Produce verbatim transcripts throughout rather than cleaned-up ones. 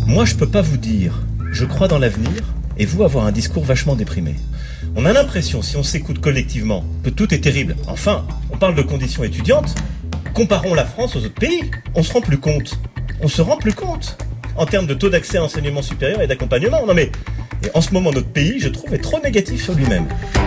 Moi, je peux pas vous dire, je crois dans l'avenir, et vous avoir un discours vachement déprimé. On a l'impression, si on s'écoute collectivement, que tout est terrible. Enfin, on parle de conditions étudiantes. Comparons la France aux autres pays. On se rend plus compte. On se rend plus compte. En termes de taux d'accès à l'enseignement supérieur et d'accompagnement. Non mais, et en ce moment, notre pays, je trouve, est trop négatif sur lui-même.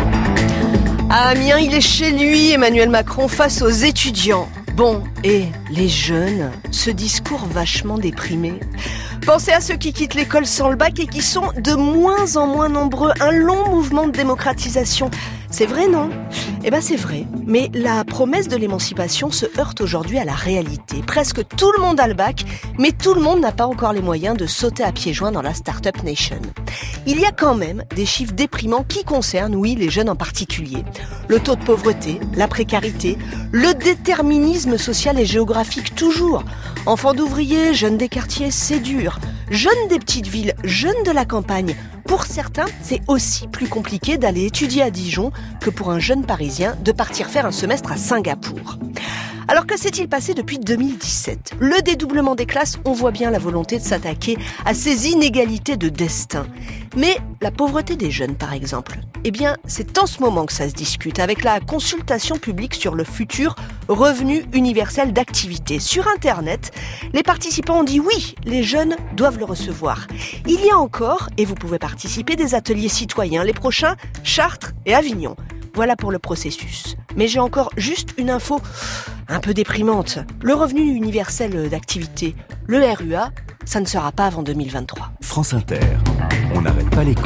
À Amiens, il est chez lui, Emmanuel Macron, face aux étudiants. Bon, et les jeunes, ce discours vachement déprimé. Pensez à ceux qui quittent l'école sans le bac et qui sont de moins en moins nombreux. Un long mouvement de démocratisation. C'est vrai, non ? Eh ben c'est vrai. Mais la promesse de l'émancipation se heurte aujourd'hui à la réalité. Presque tout le monde a le bac, mais tout le monde n'a pas encore les moyens de sauter à pieds joints dans la Startup Nation. Il y a quand même des chiffres déprimants qui concernent, oui, les jeunes en particulier. Le taux de pauvreté, la précarité, le déterminisme social et géographique toujours. Enfants d'ouvriers, jeunes des quartiers, c'est dur. Jeunes des petites villes, jeunes de la campagne. Pour certains, c'est aussi plus compliqué d'aller étudier à Dijon que pour un jeune Parisien de partir faire un semestre à Singapour. Alors que s'est-il passé depuis deux mille dix-sept ? Le dédoublement des classes, on voit bien la volonté de s'attaquer à ces inégalités de destin. Mais la pauvreté des jeunes, par exemple, eh bien, c'est en ce moment que ça se discute avec la consultation publique sur le futur revenu universel d'activité. Sur Internet, les participants ont dit oui, les jeunes doivent le recevoir. Il y a encore, et vous pouvez participer, des ateliers citoyens. Les prochains, Chartres et Avignon. Voilà pour le processus. Mais j'ai encore juste une info un peu déprimante. Le revenu universel d'activité, le R U A, ça ne sera pas avant deux mille vingt-trois. France Inter, on n'arrête pas l'écho.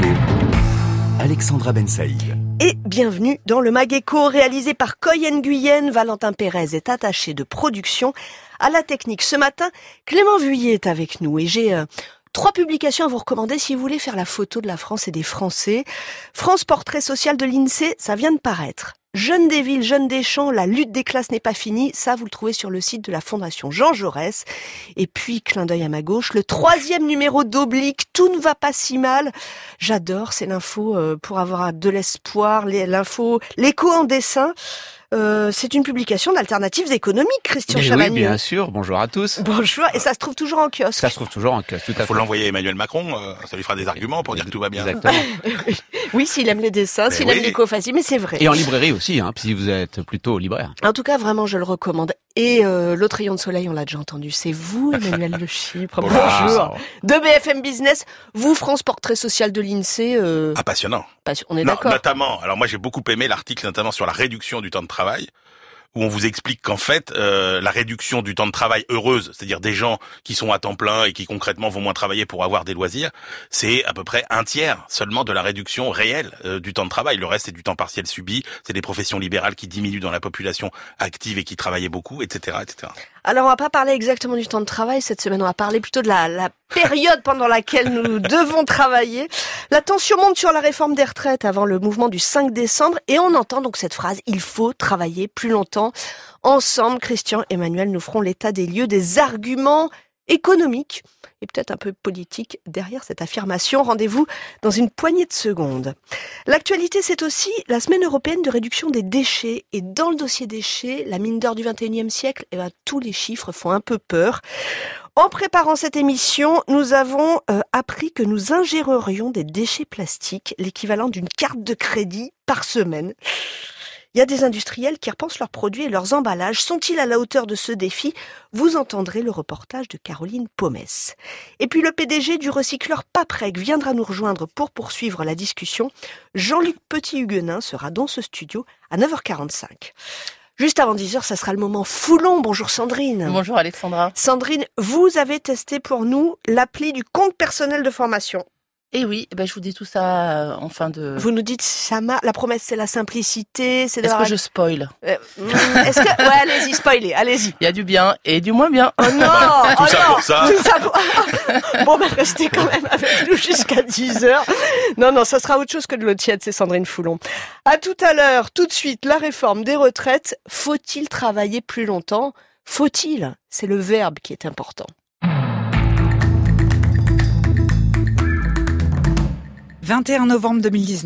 Alexandra Ben Saïd. Et bienvenue dans le Mag Écho, réalisé par Coy Nguyen. Valentin Pérez est attaché de production à la technique. Ce matin, Clément Vuillet est avec nous et j'ai... Euh, Trois publications à vous recommander si vous voulez faire la photo de la France et des Français. France Portrait Social de l'INSEE, ça vient de paraître. Jeunes des villes, jeunes des champs, la lutte des classes n'est pas finie. Ça, vous le trouvez sur le site de la Fondation Jean Jaurès. Et puis, clin d'œil à ma gauche, le troisième numéro d'Oblique, tout ne va pas si mal. J'adore, c'est l'info pour avoir de l'espoir, l'info, l'écho en dessin. Euh, c'est une publication d'Alternatives économiques, Christian Chavagneux. Oui, bien sûr. Bonjour à tous. Bonjour. Et ça se trouve toujours en kiosque. Ça se trouve toujours en kiosque, tout à fait. Il faut l'envoyer à Emmanuel Macron, euh, ça lui fera des arguments pour dire que tout va bien. Exactement. Oui, s'il aime les dessins, s'il oui. aime l'éco facile, mais c'est vrai. Et en librairie aussi, hein, si vous êtes plutôt libraire. En tout cas, vraiment, je le recommande. Et euh, l'autre rayon de soleil, on l'a déjà entendu, c'est vous, Emmanuel Le Chypre. Bonjour. Bonjour. De B F M Business, vous, France Portrait Social de l'INSEE. Euh... Ah, passionnant. Passion... On est non, d'accord. Notamment, alors moi j'ai beaucoup aimé l'article notamment sur la réduction du temps de travail, où on vous explique qu'en fait, euh, la réduction du temps de travail heureuse, c'est-à-dire des gens qui sont à temps plein et qui concrètement vont moins travailler pour avoir des loisirs, c'est à peu près un tiers seulement de la réduction réelle euh, du temps de travail. Le reste, c'est du temps partiel subi, c'est des professions libérales qui diminuent dans la population active et qui travaillait beaucoup, et cetera, et cetera. Alors, on va pas parler exactement du temps de travail cette semaine, on va parler plutôt de la, la période pendant laquelle nous devons travailler. La tension monte sur la réforme des retraites avant le mouvement du cinq décembre et on entend donc cette phrase « il faut travailler plus longtemps ». Ensemble, Christian et Emmanuel nous ferons l'état des lieux, des arguments économiques et peut-être un peu politiques derrière cette affirmation. Rendez-vous dans une poignée de secondes. L'actualité, c'est aussi la semaine européenne de réduction des déchets. Et dans le dossier déchets, la mine d'or du vingt et unième siècle, eh ben, tous les chiffres font un peu peur. En préparant cette émission, nous avons euh, appris que nous ingérerions des déchets plastiques, l'équivalent d'une carte de crédit par semaine. Il y a des industriels qui repensent leurs produits et leurs emballages. Sont-ils à la hauteur de ce défi ? Vous entendrez le reportage de Caroline Pomès. Et puis le P D G du recycleur Paprec viendra nous rejoindre pour poursuivre la discussion. Jean-Luc Petit-Huguenin sera dans ce studio à neuf heures quarante-cinq. Juste avant dix heures, ça sera le moment Foulon. Bonjour Sandrine. Bonjour Alexandra. Sandrine, vous avez testé pour nous l'appli du compte personnel de formation. Et oui, ben je vous dis tout ça en fin de... Vous nous dites, Sama, la promesse c'est la simplicité, c'est de... Est-ce la... que je spoil euh, Est-ce que... Ouais, allez-y, spoilez, allez-y. Il y a du bien et du moins bien. Oh non, tout oh ça non, pour ça. Tout ça pour... Bon, ben restez quand même avec nous jusqu'à dix heures. Non, non, ça sera autre chose que de l'eau tiède, c'est Sandrine Foulon. À tout à l'heure, tout de suite, la réforme des retraites. Faut-il travailler plus longtemps ? Faut-il ? C'est le verbe qui est important. vingt et un novembre deux mille dix-neuf.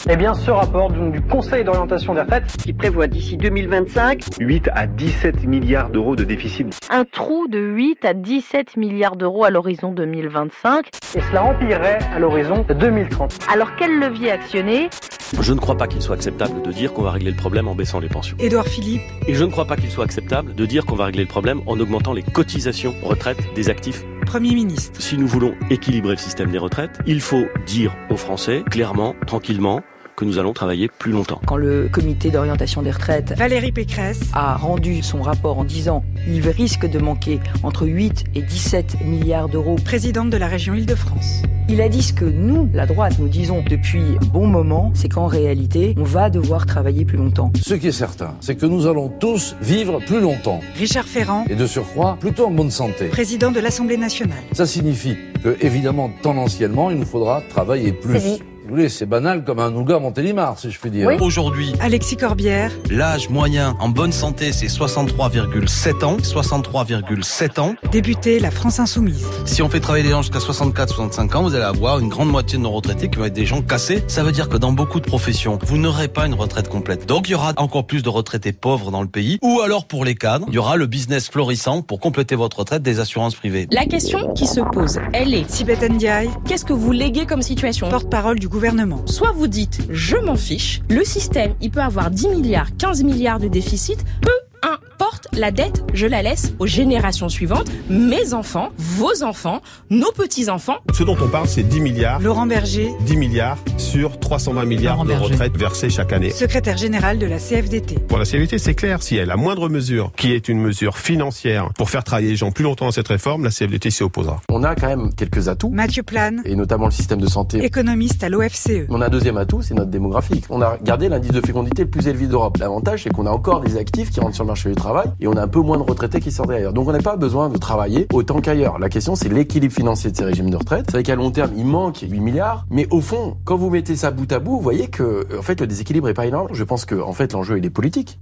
Eh bien, ce rapport du Conseil d'orientation des retraites, qui prévoit d'ici deux mille vingt-cinq huit à dix-sept milliards d'euros de déficit. Un trou de huit à dix-sept milliards d'euros à l'horizon deux mille vingt-cinq. Et cela empirerait à l'horizon deux mille trente. Alors quel levier actionner ? Je ne crois pas qu'il soit acceptable de dire qu'on va régler le problème en baissant les pensions. Édouard Philippe. Et je ne crois pas qu'il soit acceptable de dire qu'on va régler le problème en augmentant les cotisations retraite des actifs. Premier ministre. Si nous voulons équilibrer le système des retraites, il faut dire aux Français, clairement, tranquillement, que nous allons travailler plus longtemps. Quand le comité d'orientation des retraites, Valérie Pécresse, a rendu son rapport en disant il risque de manquer entre huit et dix-sept milliards d'euros, présidente de la région Île-de-France, il a dit ce que nous, la droite, nous disons depuis un bon moment, c'est qu'en réalité, on va devoir travailler plus longtemps. Ce qui est certain, c'est que nous allons tous vivre plus longtemps. Richard Ferrand, et de surcroît, plutôt en bonne santé. Président de l'Assemblée nationale. Ça signifie que, évidemment, tendanciellement, il nous faudra travailler plus. Si vous voulez, c'est banal comme un nougat Montélimar, si je puis dire. Oui. Aujourd'hui, Alexis Corbière, l'âge moyen en bonne santé, c'est soixante-trois virgule sept ans. soixante-trois virgule sept ans. Député La France Insoumise. Si on fait travailler les gens jusqu'à soixante-quatre soixante-cinq ans, vous allez avoir une grande moitié de nos retraités qui vont être des gens cassés. Ça veut dire que dans beaucoup de professions, vous n'aurez pas une retraite complète. Donc il y aura encore plus de retraités pauvres dans le pays. Ou alors pour les cadres, il y aura le business florissant pour compléter votre retraite des assurances privées. La question qui se pose, elle est... Sibeth Ndiaye. Qu'est-ce que vous léguez comme situation ? Porte-parole du gouvernement. Soit vous dites, je m'en fiche, le système, il peut avoir dix milliards, quinze milliards de déficit, peu importe, la dette, je la laisse aux générations suivantes, mes enfants, vos enfants, nos petits-enfants. Ce dont on parle, c'est dix milliards. Laurent Berger. dix milliards sur trois cent vingt milliards Laurent de Berger. Retraites versées chaque année. Secrétaire général de la C F D T. Pour la C F D T, c'est clair, si elle a la moindre mesure, qui est une mesure financière pour faire travailler les gens plus longtemps dans cette réforme, la C F D T s'y opposera. On a quand même quelques atouts. Mathieu Plane. Et notamment le système de santé. Économiste à l'O F C E. On a un deuxième atout, c'est notre démographique. On a gardé l'indice de fécondité le plus élevé d'Europe. L'avantage, c'est qu'on a encore des actifs qui rentrent sur le marché du travail et on a un peu moins de retraités qui sortent d'ailleurs. Donc on n'a pas besoin de travailler autant qu'ailleurs. La question, c'est l'équilibre financier de ces régimes de retraite. C'est vrai qu'à long terme, il manque huit milliards. Mais au fond, quand vous mettez ça bout à bout, vous voyez que, en fait, le déséquilibre est pas énorme. Je pense que, en fait, l'enjeu, il est politique.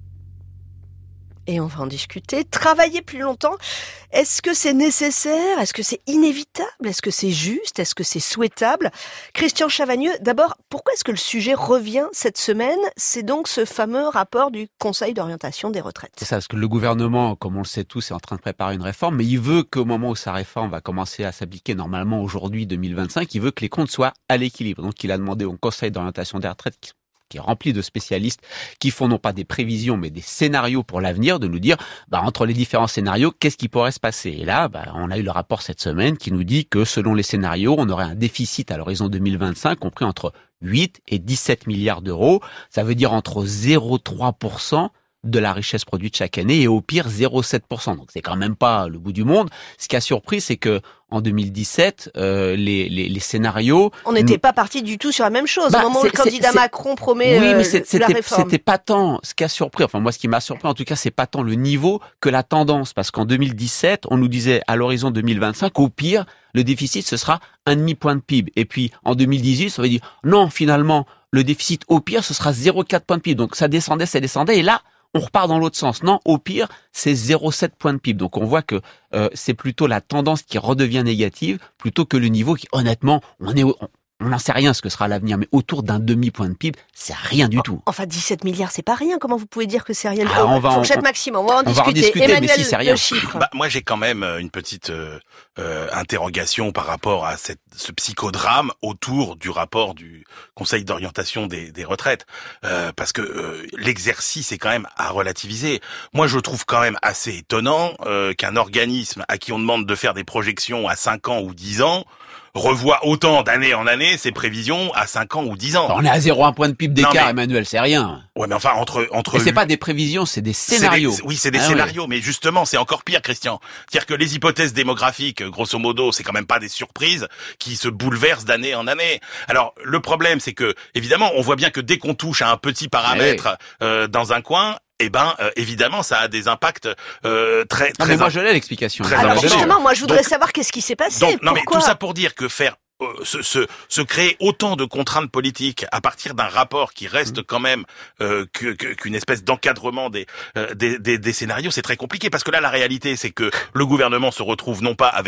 Et on va en discuter. Travailler plus longtemps, est-ce que c'est nécessaire ? Est-ce que c'est inévitable ? Est-ce que c'est juste ? Est-ce que c'est souhaitable ? Christian Chavagneux, d'abord, pourquoi est-ce que le sujet revient cette semaine ? C'est donc ce fameux rapport du Conseil d'orientation des retraites. C'est ça, parce que le gouvernement, comme on le sait tous, est en train de préparer une réforme, mais il veut qu'au moment où sa réforme va commencer à s'appliquer normalement aujourd'hui, deux mille vingt-cinq, il veut que les comptes soient à l'équilibre. Donc il a demandé au Conseil d'orientation des retraites, qui qui est rempli de spécialistes qui font non pas des prévisions, mais des scénarios pour l'avenir, de nous dire, bah, entre les différents scénarios, qu'est-ce qui pourrait se passer ? Et là, bah, on a eu le rapport cette semaine qui nous dit que selon les scénarios, on aurait un déficit à l'horizon deux mille vingt-cinq compris entre huit et dix-sept milliards d'euros. Ça veut dire entre zéro virgule trois pour cent de la richesse produite chaque année et au pire zéro virgule sept pour cent. Donc c'est quand même pas le bout du monde. Ce qui a surpris, c'est que en deux mille dix-sept, euh, les, les, les scénarios... On n'était pas parti du tout sur la même chose. Bah, au moment où le candidat Macron promet oui, mais euh, la réforme. C'était pas tant ce qui a surpris. Enfin, moi, ce qui m'a surpris, en tout cas, c'est pas tant le niveau que la tendance. Parce qu'en deux mille dix-sept, on nous disait, à l'horizon deux mille vingt-cinq, au pire, le déficit, ce sera un demi-point de P I B. Et puis, en deux mille dix-huit, ça veut dire, non, finalement, le déficit, au pire, ce sera zéro virgule quatre point de P I B. Donc, ça descendait, ça descendait. Et là, on repart dans l'autre sens. Non, au pire, c'est zéro virgule sept point de P I B. Donc on voit que euh, c'est plutôt la tendance qui redevient négative plutôt que le niveau qui, honnêtement, on est, on, on n'en sait rien ce que sera l'avenir, mais autour d'un demi-point de P I B, c'est rien du tout. Enfin, dix-sept milliards, c'est pas rien. Comment vous pouvez dire que c'est rien ? Ah, on va Fourchette en, maximum, on va en on discuter. Va en discuter Emmanuel, mais si c'est rien. Le chiffre. Bah, moi, j'ai quand même une petite euh, euh, interrogation par rapport à cette, ce psychodrame autour du rapport du Conseil d'orientation des, des retraites, euh, parce que euh, l'exercice est quand même à relativiser. Moi, je trouve quand même assez étonnant euh, qu'un organisme à qui on demande de faire des projections à cinq ans ou dix ans revoit autant d'année en année ses prévisions à cinq ans ou dix ans. On est à zéro virgule un point de P I B d'écart, mais... Emmanuel, c'est rien. Ouais, mais enfin, entre... entre... Et c'est pas des prévisions, c'est des scénarios. C'est des... Oui, c'est des ah, scénarios, oui. Mais justement, c'est encore pire, Christian. C'est-à-dire que les hypothèses démographiques, grosso modo, c'est quand même pas des surprises qui se bouleversent d'année en année. Alors, le problème, c'est que, évidemment, on voit bien que dès qu'on touche à un petit paramètre oui. euh, dans un coin, eh ben, euh, évidemment, ça a des impacts euh, très, très... Non, mais moi, je l'ai l'explication. Alors, justement, moi, je voudrais donc, savoir qu'est-ce qui s'est passé. Donc, non, Pourquoi mais tout ça pour dire que faire Se, se, se créer autant de contraintes politiques à partir d'un rapport qui reste quand même euh, que, que, qu'une espèce d'encadrement des, euh, des, des, des scénarios, c'est très compliqué parce que là, la réalité, c'est que le gouvernement se retrouve non pas avec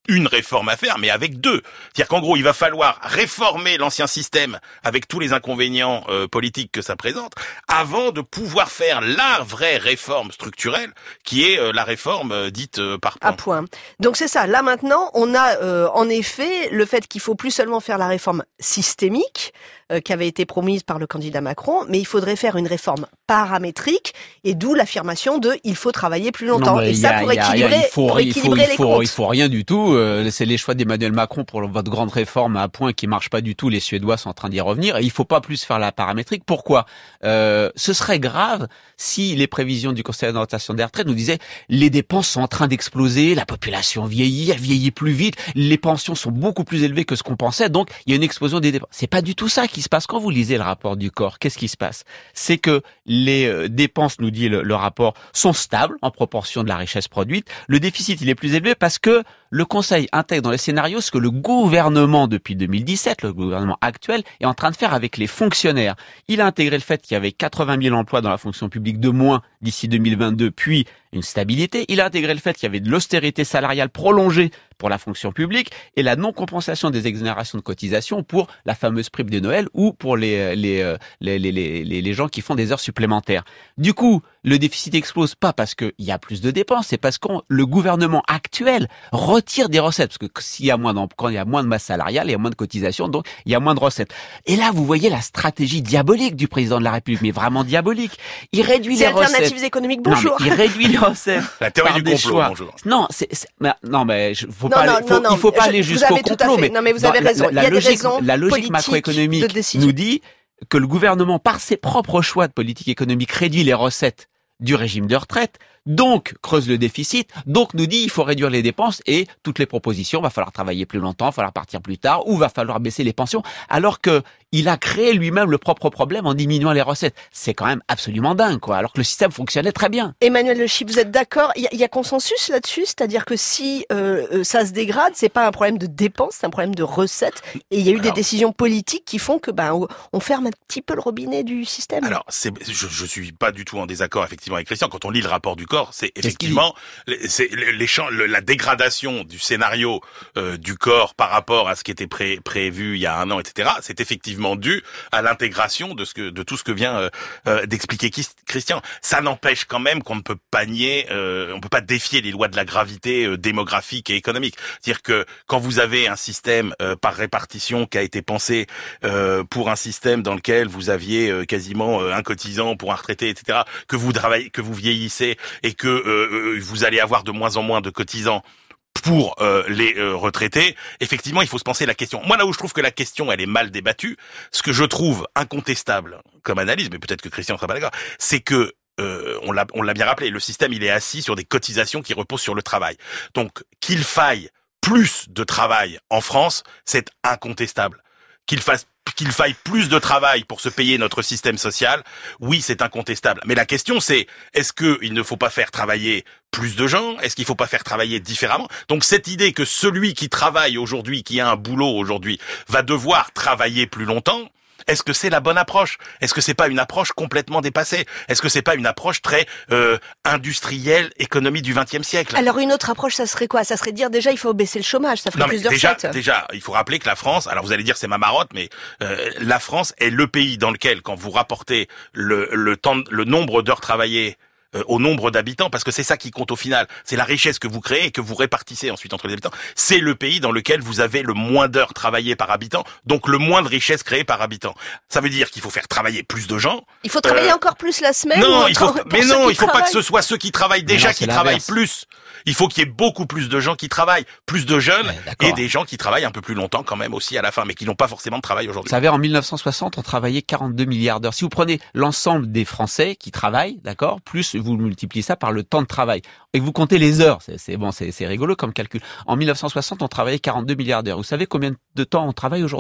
une réforme à faire, mais avec deux. C'est-à-dire qu'en gros, il va falloir réformer l'ancien système avec tous les inconvénients euh, politiques que ça présente, avant de pouvoir faire la vraie réforme structurelle, qui est euh, la réforme euh, dite euh, par point. À point. Donc c'est ça. Là maintenant, on a euh, en effet le fait qu'il faut plus seulement faire la réforme systémique euh, qui avait été promise par le candidat Macron, mais il faudrait faire une réforme paramétrique, et d'où l'affirmation de il faut travailler plus longtemps. Non, et ça a, pour a, équilibrer, il faut, pour il équilibrer faut, les il faut, comptes. Il faut rien du tout. Euh, c'est les choix d'Emmanuel Macron pour votre grande réforme à point qui marche pas du tout. Les Suédois sont en train d'y revenir. Et il faut pas plus faire la paramétrique. Pourquoi ? euh, Ce serait grave si les prévisions du Conseil d'orientation des retraites nous disaient les dépenses sont en train d'exploser, la population vieillit, elle vieillit plus vite, les pensions sont beaucoup plus élevées que ce qu'on pensait, donc il y a une explosion des dépenses. C'est pas du tout ça qui se passe. Quand vous lisez le rapport du corps, qu'est-ce qui se passe ? C'est que les euh, dépenses, nous dit le, le rapport, sont stables en proportion de la richesse produite. Le déficit, il est plus élevé parce que le Conseil intègre dans les scénarios ce que le gouvernement, depuis deux mille dix-sept, le gouvernement actuel, est en train de faire avec les fonctionnaires. Il a intégré le fait qu'il y avait quatre-vingt mille emplois dans la fonction publique de moins d'ici deux mille vingt-deux, puis une stabilité. Il a intégré le fait qu'il y avait de l'austérité salariale prolongée pour la fonction publique et la non-compensation des exonérations de cotisations pour la fameuse prime de Noël ou pour les, les, les, les, les, les gens qui font des heures supplémentaires. Du coup, le déficit explose pas parce qu'il y a plus de dépenses, c'est parce que le gouvernement actuel retire des recettes. Parce que s'il y a moins d'emplois, quand il y a moins de masse salariale, il y a moins de cotisations, donc il y a moins de recettes. Et là, vous voyez la stratégie diabolique du président de la République, mais vraiment diabolique. Il réduit les recettes. C'est alternatives économiques, bonjour. Non, il réduit les recettes. La théorie par du des complot, choix. bonjour. Non, c'est, c'est mais, non, mais je, faut non, pas, non, aller, faut, non, il faut pas je, aller jusqu'au complot. Mais non, mais vous avez raison. La, la, la il y a logique, des raisons la logique macroéconomique nous dit que le gouvernement, par ses propres choix de politique économique, réduit les recettes du régime de retraite, donc creuse le déficit, donc nous dit il faut réduire les dépenses et toutes les propositions, va falloir travailler plus longtemps, va falloir partir plus tard ou va falloir baisser les pensions, alors que il a créé lui-même le propre problème en diminuant les recettes. C'est quand même absolument dingue, quoi, alors que le système fonctionnait très bien. Emmanuel Le Chypre, vous êtes d'accord ? Il y, y a consensus là-dessus, c'est-à-dire que si euh, ça se dégrade, c'est pas un problème de dépenses, c'est un problème de recettes, et il y a eu alors, des décisions politiques qui font que ben on, on ferme un petit peu le robinet du système. Alors, c'est, je, je suis pas du tout en désaccord effectivement avec Christian. Quand on lit le rapport du corps, c'est effectivement c'est les, les champs, le, la dégradation du scénario euh, du corps par rapport à ce qui était pré, prévu il y a un an, et cetera. C'est effectivement dû à l'intégration de ce que de tout ce que vient euh, euh, d'expliquer Christian. Ça n'empêche quand même qu'on ne peut pas nier, euh, on peut pas défier les lois de la gravité euh, démographique et économique. C'est-à-dire que quand vous avez un système euh, par répartition qui a été pensé euh, pour un système dans lequel vous aviez euh, quasiment euh, un cotisant pour un retraité, et cetera, que vous travaillez, que vous vieillissez et que euh, vous allez avoir de moins en moins de cotisants pour euh, les euh, retraités, effectivement, il faut se penser la question. Moi, là où je trouve que la question, elle est mal débattue, ce que je trouve incontestable comme analyse, mais peut-être que Christian ne sera pas d'accord, c'est que euh, on l'a, on l'a bien rappelé, le système, il est assis sur des cotisations qui reposent sur le travail. Donc, qu'il faille plus de travail en France, c'est incontestable. Qu'il fasse qu'il faille plus de travail pour se payer notre système social, oui, c'est incontestable. Mais la question, c'est, est-ce qu'il ne faut pas faire travailler plus de gens ? Est-ce qu'il ne faut pas faire travailler différemment ? Donc cette idée que celui qui travaille aujourd'hui, qui a un boulot aujourd'hui, va devoir travailler plus longtemps, est-ce que c'est la bonne approche ? Est-ce que c'est pas une approche complètement dépassée ? Est-ce que c'est pas une approche très euh, industrielle, économie du vingtième siècle ? Alors une autre approche, ça serait quoi ? Ça serait dire déjà il faut baisser le chômage, ça ferait non, plus de déjà, recettes. Déjà, il faut rappeler que la France, alors vous allez dire c'est ma marotte, mais euh, la France est le pays dans lequel, quand vous rapportez le, le temps, le nombre d'heures travaillées au nombre d'habitants, parce que c'est ça qui compte au final. C'est la richesse que vous créez et que vous répartissez ensuite entre les habitants. C'est le pays dans lequel vous avez le moins d'heures travaillées par habitant, donc le moins de richesse créée par habitant. Ça veut dire qu'il faut faire travailler plus de gens. Il faut travailler euh... encore plus la semaine. Non, il faut. Mais non, il faut travaillent. pas que ce soit ceux qui travaillent déjà non, qui travaillent plus. Il faut qu'il y ait beaucoup plus de gens qui travaillent, plus de jeunes ouais, et des gens qui travaillent un peu plus longtemps quand même aussi à la fin, mais qui n'ont pas forcément de travail aujourd'hui. Vous savez, en mille neuf cent soixante, on travaillait quarante-deux milliards d'heures. Si vous prenez l'ensemble des Français qui travaillent, d'accord, plus vous multipliez ça par le temps de travail et que vous comptez les heures, c'est, c'est bon, c'est, c'est rigolo comme calcul. En mille neuf cent soixante, on travaillait quarante-deux milliards d'heures. Vous savez combien de temps on travaille aujourd'hui ?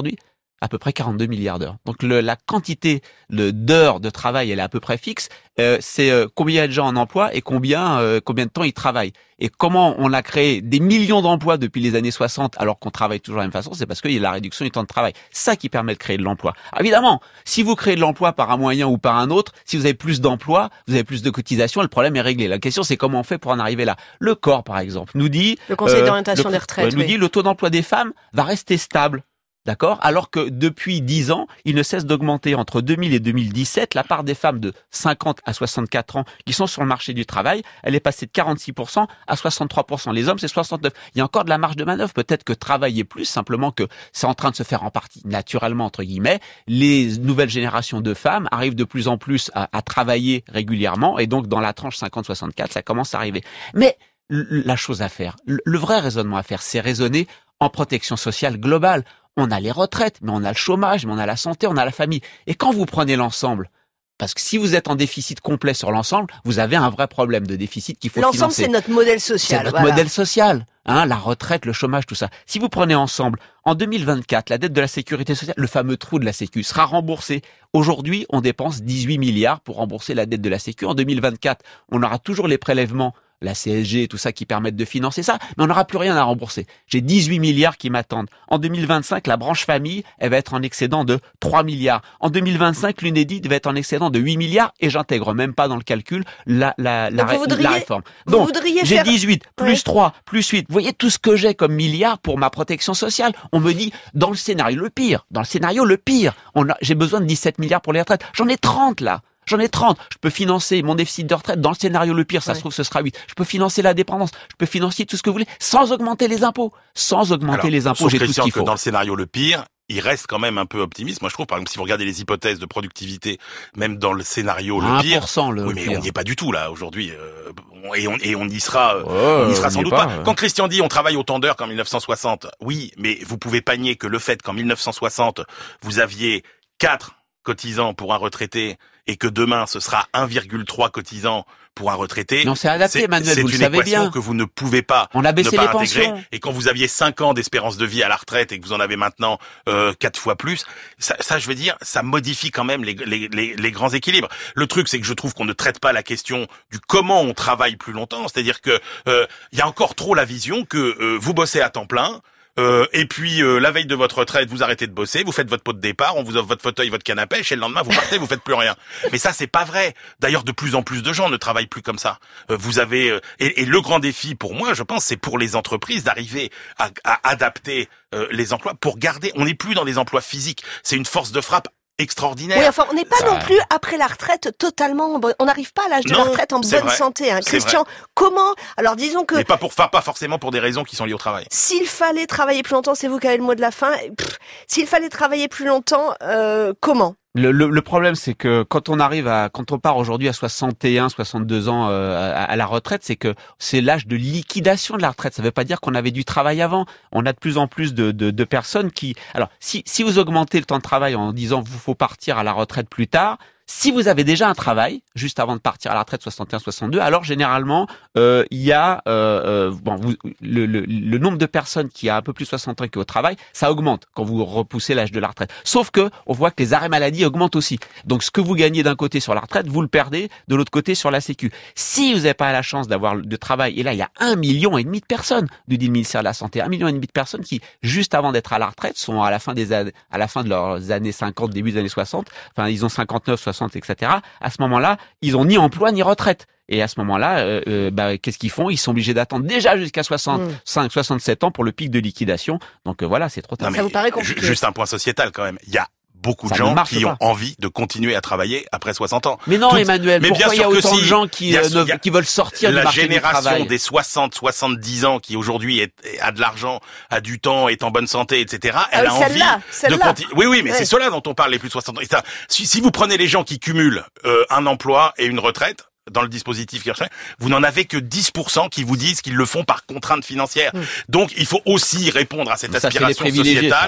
à peu près quarante-deux milliards d'heures. Donc le, la quantité le, d'heures de travail, elle est à peu près fixe. Euh, c'est euh, combien il y a de gens en emploi et combien euh, combien de temps ils travaillent. Et comment on a créé des millions d'emplois depuis les années soixante alors qu'on travaille toujours de la même façon, c'est parce qu'il y a la réduction du temps de travail. Ça qui permet de créer de l'emploi. Alors évidemment, si vous créez de l'emploi par un moyen ou par un autre, si vous avez plus d'emplois, vous avez plus de cotisations, le problème est réglé. La question, c'est comment on fait pour en arriver là. Le corps, par exemple, nous dit... Le Conseil euh, d'orientation le, des retraites, nous oui. dit le taux d'emploi des femmes va rester stable. D'accord? Alors que depuis dix ans, il ne cesse d'augmenter. Entre deux mille et deux mille dix-sept, la part des femmes de cinquante à soixante-quatre ans qui sont sur le marché du travail, elle est passée de quarante-six pour cent à soixante-trois pour cent. Les hommes, c'est soixante-neuf. Il y a encore de la marge de manœuvre. Peut-être que travailler plus, simplement que c'est en train de se faire en partie naturellement, entre guillemets. Les nouvelles générations de femmes arrivent de plus en plus à, à travailler régulièrement. Et donc, dans la tranche cinquante soixante-quatre, ça commence à arriver. Mais la chose à faire, le vrai raisonnement à faire, c'est raisonner en protection sociale globale. On a les retraites, mais on a le chômage, mais on a la santé, on a la famille. Et quand vous prenez l'ensemble, parce que si vous êtes en déficit complet sur l'ensemble, vous avez un vrai problème de déficit qu'il faut financer. L'ensemble, c'est notre modèle social. C'est notre voilà. modèle social, hein, la retraite, le chômage, tout ça. Si vous prenez ensemble, en deux mille vingt-quatre, la dette de la sécurité sociale, le fameux trou de la Sécu, sera remboursé. Aujourd'hui, on dépense dix-huit milliards pour rembourser la dette de la Sécu. En deux mille vingt-quatre, on aura toujours les prélèvements, la C S G, tout ça qui permettent de financer ça, mais on n'aura plus rien à rembourser. J'ai dix-huit milliards qui m'attendent. En deux mille vingt-cinq, la branche famille, elle va être en excédent de trois milliards. En deux mille vingt-cinq, l'Unédit va être en excédent de huit milliards et j'intègre même pas dans le calcul la, la, la, ré- voudriez, la réforme. Donc, j'ai faire... dix-huit, plus ouais. trois, plus huit. Vous voyez tout ce que j'ai comme milliards pour ma protection sociale. On me dit, dans le scénario le pire, dans le scénario le pire, on a, j'ai besoin de dix-sept milliards pour les retraites. J'en ai trente là. J'en ai trente. Je peux financer mon déficit de retraite dans le scénario le pire, ça ouais. se trouve ce sera huit. Je peux financer la dépendance, je peux financer tout ce que vous voulez sans augmenter les impôts. Sans augmenter Alors, les impôts, j'ai tout ce qu'il que faut. Dans le scénario le pire, il reste quand même un peu optimiste. Moi, je trouve, par exemple, si vous regardez les hypothèses de productivité, même dans le scénario le pire, un pour cent le oui, mais pire. on n'y est pas du tout là aujourd'hui, euh, et on et on y sera, oh, on y sera on sans y doute pas. pas. Quand Christian dit on travaille autant d'heures qu'en mille neuf cent soixante, oui, mais vous pouvez pas nier que le fait qu'en mille neuf cent soixante vous aviez quatre cotisants pour un retraité et que demain ce sera un virgule trois cotisants pour un retraité. Non, c'est adapté, c'est, Manuel, c'est vous le une savez équation bien. que vous ne pouvez pas On a baissé ne pas les intégrer. pensions. Et quand vous aviez cinq ans d'espérance de vie à la retraite et que vous en avez maintenant euh, quatre fois plus, ça, ça, je veux dire, ça modifie quand même les, les, les, les grands équilibres. Le truc, c'est que je trouve qu'on ne traite pas la question du comment on travaille plus longtemps. C'est-à-dire que euh, il y a encore trop la vision que euh, vous bossez à temps plein. Euh, et puis euh, la veille de votre retraite, vous arrêtez de bosser, vous faites votre pot de départ, on vous offre votre fauteuil, votre canapé, et le lendemain vous partez, vous faites plus rien. Mais ça c'est pas vrai. D'ailleurs, de plus en plus de gens ne travaillent plus comme ça. Euh, vous avez euh, et, et le grand défi pour moi, je pense, c'est pour les entreprises d'arriver à, à adapter euh, les emplois pour garder. On n'est plus dans des emplois physiques. C'est une force de frappe extraordinaire. Oui, enfin, on n'est pas ça... non plus après la retraite totalement. On n'arrive pas à l'âge de non, la retraite en bonne vrai, santé. Hein. Christian, comment alors disons que. Mais pas pour pas, pas forcément pour des raisons qui sont liées au travail. S'il fallait travailler plus longtemps, c'est vous qui avez le mot de la fin. Pff, s'il fallait travailler plus longtemps, euh, comment? Le, le, le problème, c'est que quand on arrive à, quand on part aujourd'hui à soixante et un, soixante-deux ans euh, à, à la retraite, c'est que c'est l'âge de liquidation de la retraite. Ça ne veut pas dire qu'on avait du travail avant. On a de plus en plus de, de, de personnes qui. Alors, si, si vous augmentez le temps de travail en disant vous faut partir à la retraite plus tard. Si vous avez déjà un travail, juste avant de partir à la retraite soixante et un soixante-deux, alors généralement, euh, il y a euh, euh, bon, vous, le, le, le nombre de personnes qui a un peu plus de soixante ans qui est au travail, ça augmente quand vous repoussez l'âge de la retraite. Sauf que on voit que les arrêts maladie augmentent aussi. Donc ce que vous gagnez d'un côté sur la retraite, vous le perdez de l'autre côté sur la Sécu. Si vous n'avez pas la chance d'avoir de travail, et là il y a un million et demi de personnes, nous dit le ministère de la Santé, un million et demi de personnes qui, juste avant d'être à la retraite, sont à la fin des années, à la fin de leurs années cinquante, début des années soixante, enfin ils ont cinquante-neuf, soixante, et cetera. À ce moment-là, ils ont ni emploi ni retraite. Et à ce moment-là, euh, euh, bah, qu'est-ce qu'ils font? Ils sont obligés d'attendre déjà jusqu'à soixante-cinq, mmh. soixante-sept ans pour le pic de liquidation. Donc euh, voilà, c'est trop tard. Ça vous paraît compliqué. Juste un point sociétal quand même. Il y a beaucoup ça de gens qui pas. ont envie de continuer à travailler après soixante ans. Mais non, Tout... Emmanuel, mais pourquoi bien il y a sûr autant que de si. gens qui, a, euh, ne, qui veulent sortir du marché du travail? La génération des soixante, soixante-dix ans qui aujourd'hui est, a de l'argent, a du temps, est en bonne santé, et cetera. Elle ah, a envie celle-là, de continuer. Oui, oui, mais ouais. c'est ceux-là dont on parle, les plus de soixante ans. Et ça, si, si vous prenez les gens qui cumulent euh, un emploi et une retraite, dans le dispositif qui recherche, vous n'en avez que dix pour cent qui vous disent qu'ils le font par contrainte financière. Mmh. Donc, il faut aussi répondre à cette ça, aspiration sociétale. Ça, ouais.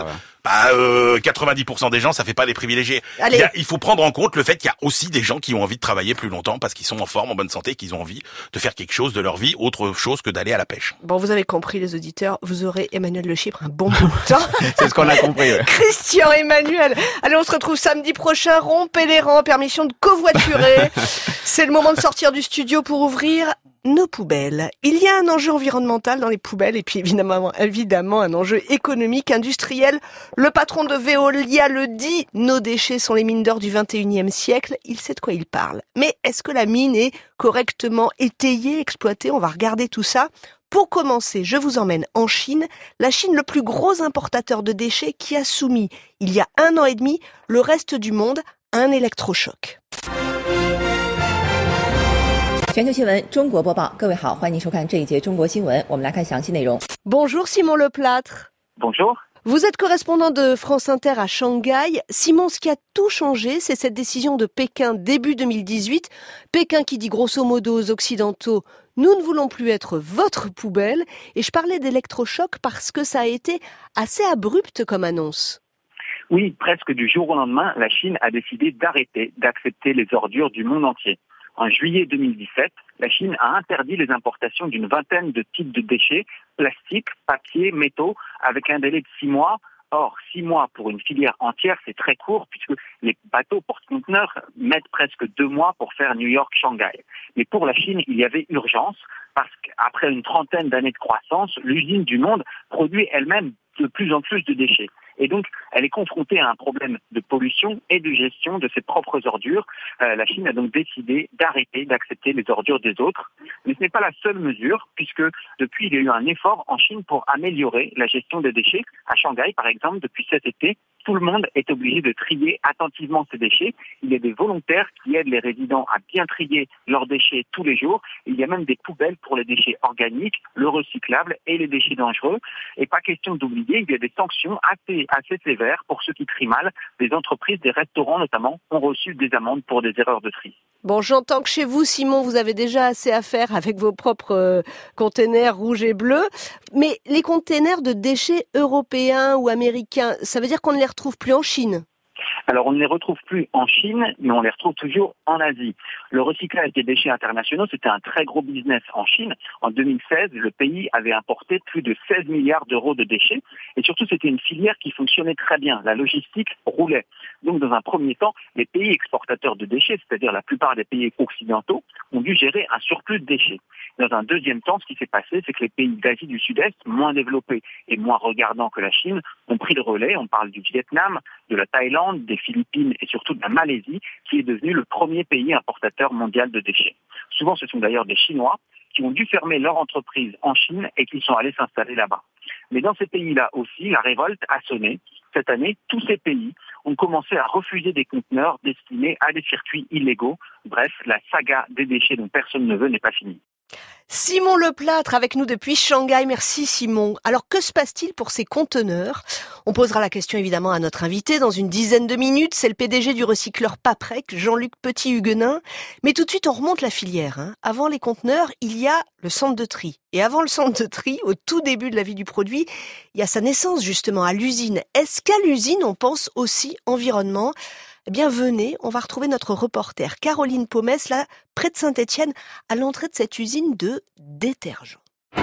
bah, euh, quatre-vingt-dix pour cent des gens, ça fait pas des privilégiés. Il, y a, il faut prendre en compte le fait qu'il y a aussi des gens qui ont envie de travailler plus longtemps parce qu'ils sont en forme, en bonne santé, qu'ils ont envie de faire quelque chose de leur vie, autre chose que d'aller à la pêche. Bon, vous avez compris les auditeurs, vous aurez Emmanuel Le Chypre un bon bout de temps. C'est ce qu'on a compris. Ouais. Christian, Emmanuel. Allez, on se retrouve samedi prochain. Rompez les rangs, permission de covoiturer. C'est le moment de sortir du studio pour ouvrir nos poubelles. Il y a un enjeu environnemental dans les poubelles et puis évidemment, évidemment un enjeu économique, industriel. Le patron de Veolia le dit, nos déchets sont les mines d'or du vingt et unième siècle. Il sait de quoi il parle. Mais est-ce que la mine est correctement étayée, exploitée? On va regarder tout ça. Pour commencer, je vous emmène en Chine. La Chine, le plus gros importateur de déchets qui a soumis, il y a un an et demi, le reste du monde à un électrochoc. 全球新闻中国播报，各位好，欢迎收看这一节中国新闻。我们来看详细内容。 Bonjour Simon Leplâtre. Bonjour. Vous êtes correspondant de France Inter à Shanghai. Simon, ce qui a tout changé, c'est cette décision de Pékin début deux mille dix-huit. Pékin qui dit grosso modo aux Occidentaux, nous ne voulons plus être votre poubelle. Et je parlais d'électrochoc parce que ça a été assez abrupt comme annonce. Oui, presque du jour au lendemain, la Chine a décidé d'arrêter d'accepter les ordures du monde entier. En juillet deux mille dix-sept, la Chine a interdit les importations d'une vingtaine de types de déchets, plastique, papier, métaux, avec un délai de six mois. Or, six mois pour une filière entière, c'est très court puisque les bateaux porte-conteneurs mettent presque deux mois pour faire New York-Shanghai. Mais pour la Chine, il y avait urgence parce qu'après une trentaine d'années de croissance, l'usine du monde produit elle-même de plus en plus de déchets. Et donc, elle est confrontée à un problème de pollution et de gestion de ses propres ordures. Euh, la Chine a donc décidé d'arrêter d'accepter les ordures des autres. Mais ce n'est pas la seule mesure, puisque depuis, il y a eu un effort en Chine pour améliorer la gestion des déchets. À Shanghai, par exemple, depuis cet été, tout le monde est obligé de trier attentivement ses déchets. Il y a des volontaires qui aident les résidents à bien trier leurs déchets tous les jours. Il y a même des poubelles pour les déchets organiques, le recyclable et les déchets dangereux. Et pas question d'oublier, il y a des sanctions assez, assez sévères pour ceux qui trient mal. Des entreprises, des restaurants notamment, ont reçu des amendes pour des erreurs de tri. Bon, j'entends que chez vous, Simon, vous avez déjà assez à faire avec vos propres euh, containers rouges et bleus. Mais les containers de déchets européens ou américains, ça veut dire qu'on ne les retrouve plus en Chine? Alors, on ne les retrouve plus en Chine, mais on les retrouve toujours en Asie. Le recyclage des déchets internationaux, c'était un très gros business en Chine. En deux mille seize, le pays avait importé plus de seize milliards d'euros de déchets. Et surtout, c'était une filière qui fonctionnait très bien. La logistique roulait. Donc, dans un premier temps, les pays exportateurs de déchets, c'est-à-dire la plupart des pays occidentaux, ont dû gérer un surplus de déchets. Dans un deuxième temps, ce qui s'est passé, c'est que les pays d'Asie du Sud-Est, moins développés et moins regardants que la Chine, ont pris le relais. On parle du Vietnam, de la Thaïlande, des Philippines et surtout de la Malaisie, qui est devenu le premier pays importateur mondial de déchets. Souvent, ce sont d'ailleurs des Chinois qui ont dû fermer leur entreprise en Chine et qui sont allés s'installer là-bas. Mais dans ces pays-là aussi, la révolte a sonné. Cette année, tous ces pays ont commencé à refuser des conteneurs destinés à des circuits illégaux. Bref, la saga des déchets dont personne ne veut n'est pas finie. Simon Leplâtre avec nous depuis Shanghai. Merci Simon. Alors que se passe-t-il pour ces conteneurs? On posera la question évidemment à notre invité dans une dizaine de minutes. C'est le P D G du recycleur Paprec, Jean-Luc Petit-Huguenin. Mais tout de suite on remonte la filière. Hein. Avant les conteneurs, il y a le centre de tri. Et avant le centre de tri, au tout début de la vie du produit, il y a sa naissance justement à l'usine. Est-ce qu'à l'usine on pense aussi environnement? Eh bien, venez, on va retrouver notre reporter Caroline Pomès, là, près de Saint-Étienne, à l'entrée de cette usine de détergents.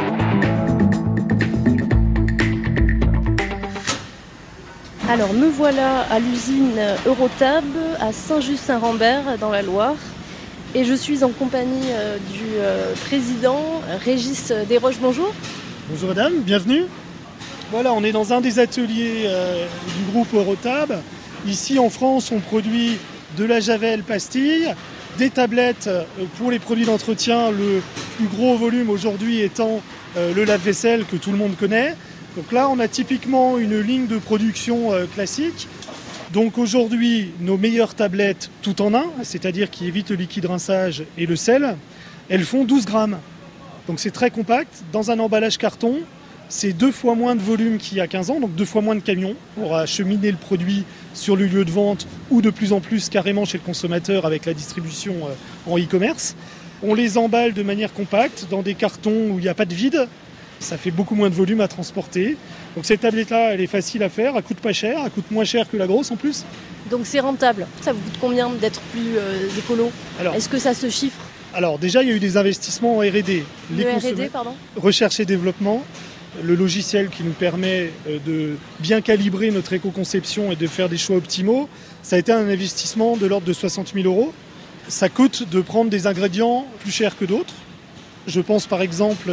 Alors, me voilà à l'usine Eurotab, à Saint-Just-Saint-Rambert, dans la Loire. Et je suis en compagnie euh, du euh, président Régis Desroches. Bonjour. Bonjour madame, bienvenue. Voilà, on est dans un des ateliers euh, du groupe Eurotab. Ici en France, on produit de la javel pastille, des tablettes pour les produits d'entretien, le plus gros volume aujourd'hui étant euh, le lave-vaisselle que tout le monde connaît. Donc là, on a typiquement une ligne de production euh, classique. Donc aujourd'hui, nos meilleures tablettes tout en un, c'est-à-dire qui évitent le liquide rinçage et le sel, elles font douze grammes. Donc c'est très compact, dans un emballage carton. C'est deux fois moins de volume qu'il y a quinze ans, donc deux fois moins de camions pour acheminer le produit sur le lieu de vente ou de plus en plus carrément chez le consommateur avec la distribution en e-commerce. On les emballe de manière compacte dans des cartons où il n'y a pas de vide. Ça fait beaucoup moins de volume à transporter. Donc cette tablette-là, elle est facile à faire, elle coûte pas cher, elle coûte moins cher que la grosse en plus. Donc c'est rentable. Ça vous coûte combien d'être plus euh, écolo ? Alors, est-ce que ça se chiffre ? Alors déjà, il y a eu des investissements en R et D. Le R et D, pardon ? Recherche et développement, le logiciel qui nous permet de bien calibrer notre éco-conception et de faire des choix optimaux, ça a été un investissement de l'ordre de soixante mille euros. Ça coûte de prendre des ingrédients plus chers que d'autres. Je pense par exemple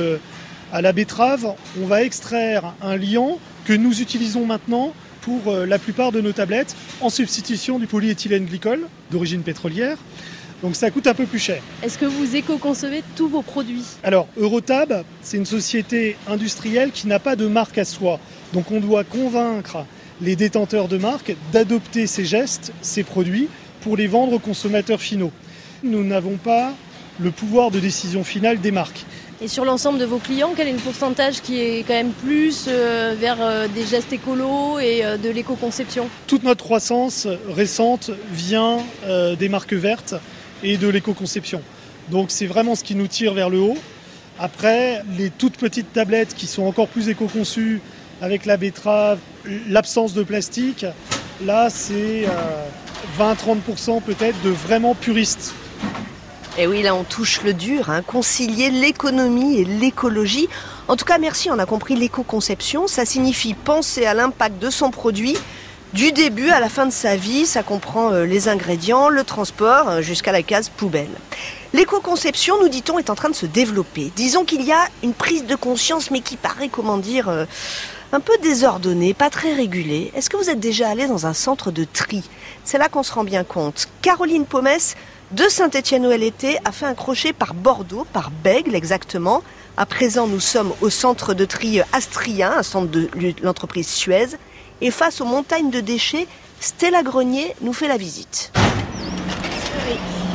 à la betterave. On va extraire un liant que nous utilisons maintenant pour la plupart de nos tablettes en substitution du polyéthylène glycol d'origine pétrolière. Donc ça coûte un peu plus cher. Est-ce que vous éco-concevez tous vos produits ? Alors Eurotab, c'est une société industrielle qui n'a pas de marque à soi. Donc on doit convaincre les détenteurs de marques d'adopter ces gestes, ces produits, pour les vendre aux consommateurs finaux. Nous n'avons pas le pouvoir de décision finale des marques. Et sur l'ensemble de vos clients, quel est le pourcentage qui est quand même plus euh, vers euh, des gestes écolos et euh, de l'éco-conception ? Toute notre croissance récente vient euh, des marques vertes et de l'éco-conception. Donc c'est vraiment ce qui nous tire vers le haut. Après, les toutes petites tablettes qui sont encore plus éco-conçues avec la betterave, l'absence de plastique, là c'est euh, vingt à trente pour cent peut-être de vraiment puristes. Et oui, là on touche le dur, hein, concilier l'économie et l'écologie. En tout cas, merci, on a compris l'éco-conception. Ça signifie penser à l'impact de son produit du début à la fin de sa vie. Ça comprend euh, les ingrédients, le transport, euh, jusqu'à la case poubelle. L'éco-conception, nous dit-on, est en train de se développer. Disons qu'il y a une prise de conscience, mais qui paraît, comment dire, euh, un peu désordonnée, pas très régulée. Est-ce que vous êtes déjà allé dans un centre de tri ? C'est là qu'on se rend bien compte. Caroline Pomès, de Saint-Étienne où elle était, a fait un crochet par Bordeaux, par Bègle exactement. À présent, nous sommes au centre de tri Astrien, un centre de l'entreprise Suez. Et face aux montagnes de déchets, Stella Grenier nous fait la visite. Oui.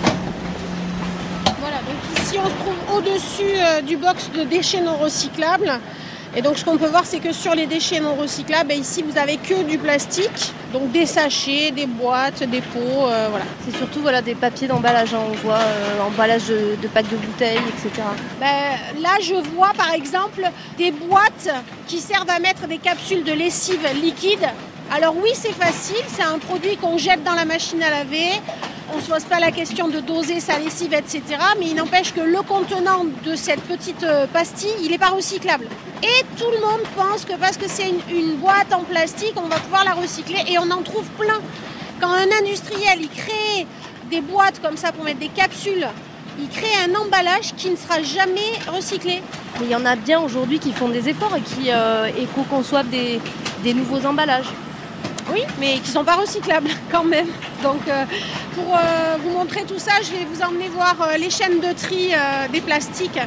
Voilà, donc ici on se trouve au-dessus euh, du box de déchets non recyclables. Et donc ce qu'on peut voir, c'est que sur les déchets non recyclables, ben, ici vous n'avez que du plastique, donc des sachets, des boîtes, des pots, euh, voilà. C'est surtout voilà, des papiers d'emballage, hein. On voit euh, emballage de, de packs de bouteilles, et cetera. Ben, là je vois par exemple des boîtes qui servent à mettre des capsules de lessive liquide. Alors oui, c'est facile, c'est un produit qu'on jette dans la machine à laver. On ne se pose pas la question de doser sa lessive, et cetera. Mais il n'empêche que le contenant de cette petite pastille, il n'est pas recyclable. Et tout le monde pense que parce que c'est une, une boîte en plastique, on va pouvoir la recycler. Et on en trouve plein. Quand un industriel, il crée des boîtes comme ça pour mettre des capsules, il crée un emballage qui ne sera jamais recyclé. Mais il y en a bien aujourd'hui qui font des efforts et qui euh, éco-conçoivent des, des nouveaux emballages. Oui, mais qui ne sont pas recyclables quand même. Donc euh, pour euh, vous montrer tout ça, je vais vous emmener voir euh, les chaînes de tri euh, des plastiques.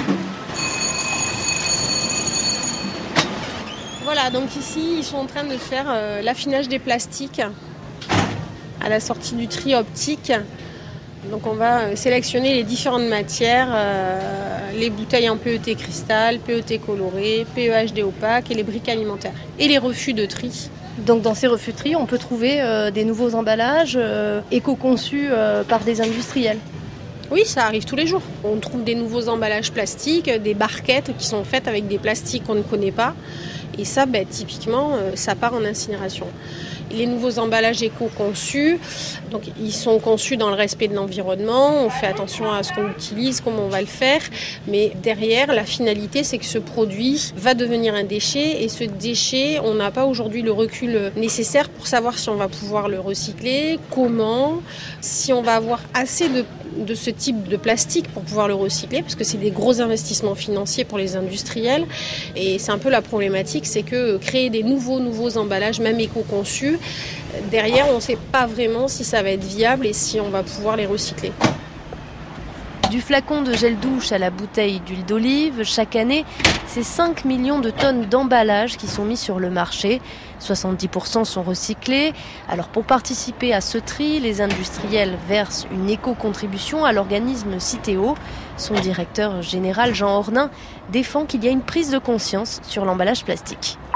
Voilà, donc ici, ils sont en train de faire euh, l'affinage des plastiques à la sortie du tri optique. Donc on va sélectionner les différentes matières, euh, les bouteilles en P E T cristal, P E T coloré, P E H D opaque et les briques alimentaires. Et les refus de tri. Donc dans ces refus de tri, on peut trouver euh, des nouveaux emballages euh, éco-conçus euh, par des industriels. Oui, ça arrive tous les jours. On trouve des nouveaux emballages plastiques, des barquettes qui sont faites avec des plastiques qu'on ne connaît pas. Et ça, ben, typiquement, euh, ça part en incinération. Les nouveaux emballages éco-conçus, donc ils sont conçus dans le respect de l'environnement, on fait attention à ce qu'on utilise, comment on va le faire, mais derrière, la finalité, c'est que ce produit va devenir un déchet, et ce déchet, on n'a pas aujourd'hui le recul nécessaire pour savoir si on va pouvoir le recycler, comment, si on va avoir assez de de ce type de plastique pour pouvoir le recycler, parce que c'est des gros investissements financiers pour les industriels, et c'est un peu la problématique, c'est que créer des nouveaux nouveaux emballages, même éco-conçus, derrière on ne sait pas vraiment si ça va être viable et si on va pouvoir les recycler. Du flacon de gel douche à la bouteille d'huile d'olive, chaque année, c'est cinq millions de tonnes d'emballages qui sont mis sur le marché. soixante-dix pour cent sont recyclés. Alors pour participer à ce tri, les industriels versent une éco-contribution à l'organisme Citeo. Son directeur général, Jean Ornin, défend qu'il y a une prise de conscience sur l'emballage plastique.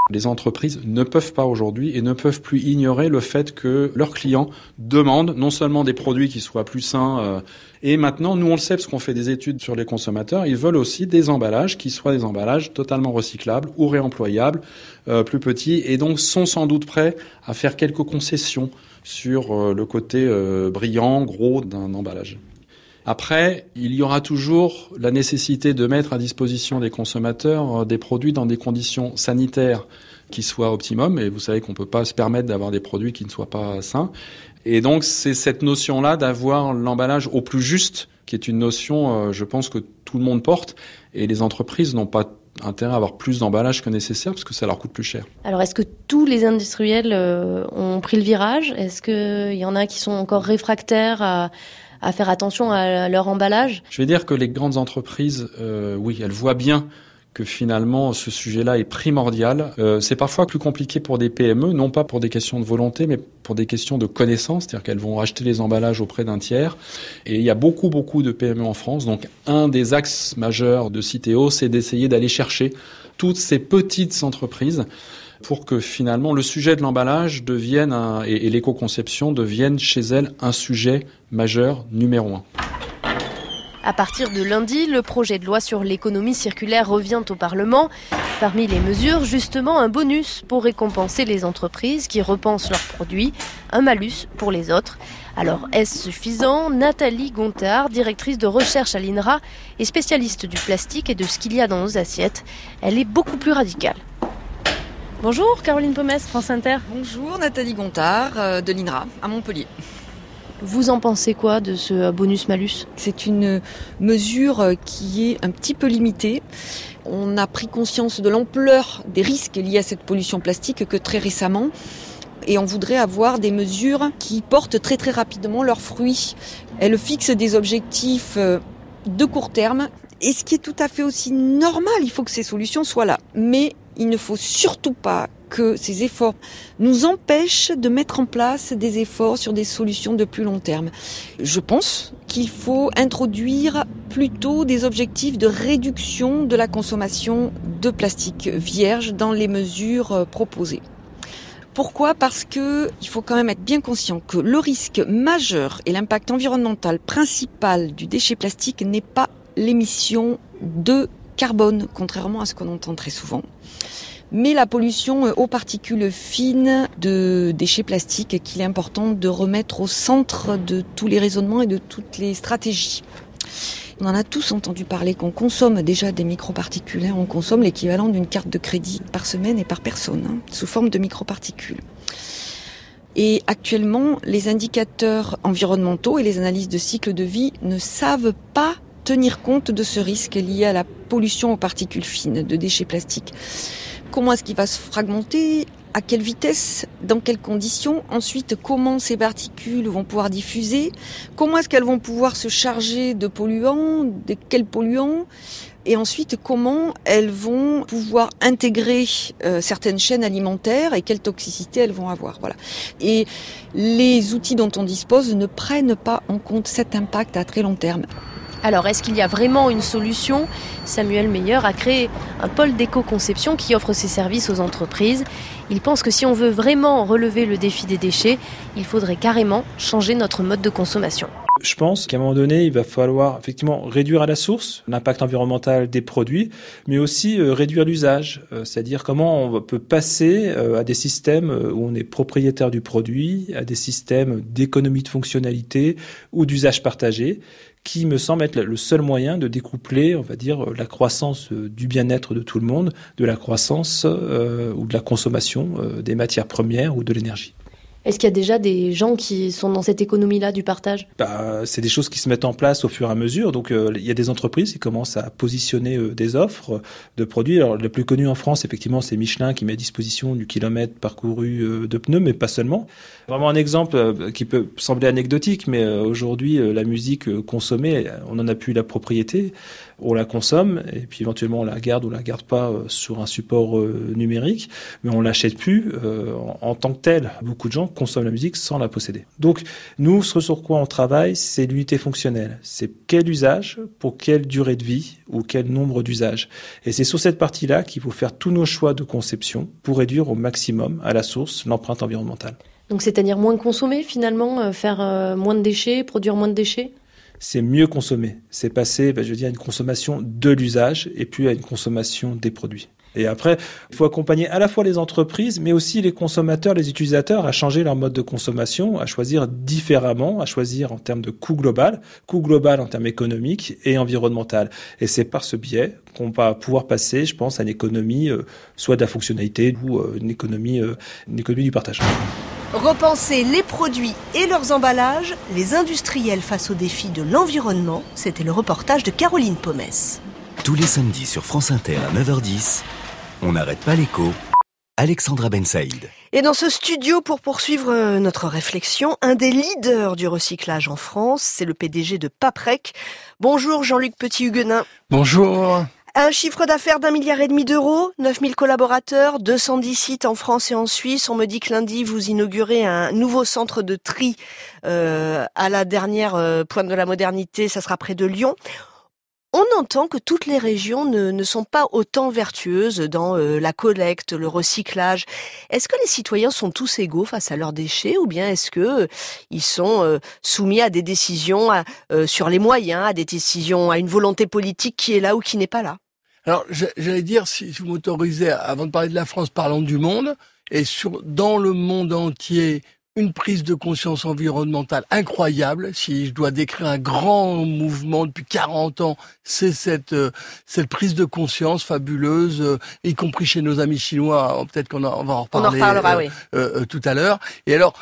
Les entreprises ne peuvent pas aujourd'hui et ne peuvent plus ignorer le fait que leurs clients demandent non seulement des produits qui soient plus sains, euh, et maintenant, nous on le sait parce qu'on fait des études sur les consommateurs, ils veulent aussi des emballages qui soient des emballages totalement recyclables ou réemployables, euh, plus petits, et donc sont sans doute prêts à faire quelques concessions sur euh, le côté euh, brillant, gros d'un emballage. Après, il y aura toujours la nécessité de mettre à disposition des consommateurs euh, des produits dans des conditions sanitaires qui soient optimum, et vous savez qu'on ne peut pas se permettre d'avoir des produits qui ne soient pas sains. Et donc, c'est cette notion-là d'avoir l'emballage au plus juste, qui est une notion, euh, je pense, que tout le monde porte, et les entreprises n'ont pas intérêt à avoir plus d'emballage que nécessaire, parce que ça leur coûte plus cher. Alors, est-ce que tous les industriels euh, ont pris le virage ? Est-ce qu'il y en a qui sont encore réfractaires à... à faire attention à leur emballage? Je vais dire que les grandes entreprises, euh, oui, elles voient bien que finalement ce sujet-là est primordial. Euh, c'est parfois plus compliqué pour des P M E, non pas pour des questions de volonté, mais pour des questions de connaissance, c'est-à-dire qu'elles vont acheter les emballages auprès d'un tiers. Et il y a beaucoup, beaucoup de P M E en France. Donc un des axes majeurs de Citeo, c'est d'essayer d'aller chercher toutes ces petites entreprises pour que finalement le sujet de l'emballage devienne un, et, et l'éco-conception deviennent chez elles un sujet majeur numéro un. À partir de lundi, le projet de loi sur l'économie circulaire revient au Parlement. Parmi les mesures, justement, un bonus pour récompenser les entreprises qui repensent leurs produits, un malus pour les autres. Alors, est-ce suffisant ? Nathalie Gontard, directrice de recherche à l'I N R A et spécialiste du plastique et de ce qu'il y a dans nos assiettes, elle est beaucoup plus radicale. Bonjour, Caroline Pommes, France Inter. Bonjour, Nathalie Gontard euh, de l'I N R A à Montpellier. Vous en pensez quoi de ce bonus-malus ? C'est une mesure qui est un petit peu limitée. On a pris conscience de l'ampleur des risques liés à cette pollution plastique que très récemment. Et on voudrait avoir des mesures qui portent très très rapidement leurs fruits. Elles fixent des objectifs de court terme. Et ce qui est tout à fait aussi normal, il faut que ces solutions soient là. Mais il ne faut surtout pas que ces efforts nous empêchent de mettre en place des efforts sur des solutions de plus long terme. Je pense qu'il faut introduire plutôt des objectifs de réduction de la consommation de plastique vierge dans les mesures proposées. Pourquoi ? Parce que il faut quand même être bien conscient que le risque majeur et l'impact environnemental principal du déchet plastique n'est pas l'émission de carbone, contrairement à ce qu'on entend très souvent, mais la pollution aux particules fines de déchets plastiques qu'il est important de remettre au centre de tous les raisonnements et de toutes les stratégies. On en a tous entendu parler qu'on consomme déjà des microparticules. On consomme l'équivalent d'une carte de crédit par semaine et par personne, hein, sous forme de microparticules. Et actuellement, les indicateurs environnementaux et les analyses de cycle de vie ne savent pas tenir compte de ce risque lié à la pollution aux particules fines de déchets plastiques. Comment est-ce qu'il va se fragmenter ? À quelle vitesse ? Dans quelles conditions ? Ensuite, comment ces particules vont pouvoir diffuser ? Comment est-ce qu'elles vont pouvoir se charger de polluants ? De quels polluants ? Et ensuite, comment elles vont pouvoir intégrer euh, certaines chaînes alimentaires et quelle toxicité elles vont avoir. Voilà. Et les outils dont on dispose ne prennent pas en compte cet impact à très long terme. Alors, est-ce qu'il y a vraiment une solution ? Samuel Meyer a créé un pôle d'éco-conception qui offre ses services aux entreprises. Il pense que si on veut vraiment relever le défi des déchets, il faudrait carrément changer notre mode de consommation. Je pense qu'à un moment donné, il va falloir effectivement réduire à la source l'impact environnemental des produits, mais aussi euh, réduire l'usage, euh, c'est-à-dire comment on peut passer euh, à des systèmes où on est propriétaire du produit, à des systèmes d'économie de fonctionnalité ou d'usage partagé, qui me semble être le seul moyen de découpler, on va dire, la croissance du bien-être de tout le monde, de la croissance euh, ou de la consommation euh, des matières premières ou de l'énergie. Est-ce qu'il y a déjà des gens qui sont dans cette économie-là du partage ? Bah, c'est des choses qui se mettent en place au fur et à mesure. Donc, euh, il y a des entreprises qui commencent à positionner euh, des offres de produits. Alors, le plus connu en France, effectivement, c'est Michelin qui met à disposition du kilomètre parcouru euh, de pneus, mais pas seulement. Vraiment un exemple euh, qui peut sembler anecdotique, mais euh, aujourd'hui, euh, la musique euh, consommée, on en a plus la propriété. on la consomme et puis éventuellement on la garde ou on la garde pas euh, sur un support euh, numérique, mais on l'achète plus euh, en, en tant que tel. Beaucoup de gens consomment la musique sans la posséder. Donc nous, ce sur quoi on travaille, c'est l'unité fonctionnelle. C'est quel usage, pour quelle durée de vie ou quel nombre d'usages. Et c'est sur cette partie-là qu'il faut faire tous nos choix de conception pour réduire au maximum à la source l'empreinte environnementale. Donc c'est-à-dire moins consommer finalement, euh, faire euh, moins de déchets, produire moins de déchets ? C'est mieux consommer. C'est passer, ben, je veux dire, à une consommation de l'usage et puis à une consommation des produits. Et après, il faut accompagner à la fois les entreprises, mais aussi les consommateurs, les utilisateurs à changer leur mode de consommation, à choisir différemment, à choisir en termes de coût global, coût global en termes économiques et environnemental. Et c'est par ce biais qu'on va pouvoir passer, je pense, à une économie, euh, soit de la fonctionnalité ou euh, une économie, euh, une économie du partage. Repenser les produits et leurs emballages, les industriels face aux défis de l'environnement, c'était le reportage de Caroline Pomès. Tous les samedis sur France Inter à neuf heures dix, on n'arrête pas l'écho. Alexandra Ben Saïd. Et dans ce studio, pour poursuivre notre réflexion, un des leaders du recyclage en France, c'est le P D G de Paprec. Bonjour Jean-Luc Petit-Huguenin. Bonjour. Un chiffre d'affaires d'un milliard et demi d'euros, neuf mille collaborateurs, deux cent dix sites en France et en Suisse. On me dit que lundi, vous inaugurez un nouveau centre de tri euh, à la dernière euh, pointe de la modernité, ça sera près de Lyon. On entend que toutes les régions ne, ne sont pas autant vertueuses dans euh, la collecte, le recyclage. Est-ce que les citoyens sont tous égaux face à leurs déchets ou bien est-ce que euh, ils sont euh, soumis à des décisions à, euh, sur les moyens, à des décisions, à une volonté politique qui est là ou qui n'est pas là ? Alors, j'allais dire, si vous m'autorisez, avant de parler de la France, parlons du monde. Et sur, dans le monde entier, une prise de conscience environnementale incroyable. Si je dois décrire un grand mouvement depuis quarante ans, c'est cette euh, cette prise de conscience fabuleuse, euh, y compris chez nos amis chinois. Peut-être qu'on en, on va en reparler on en reparlera, euh, oui. euh, euh, tout à l'heure. Et alors,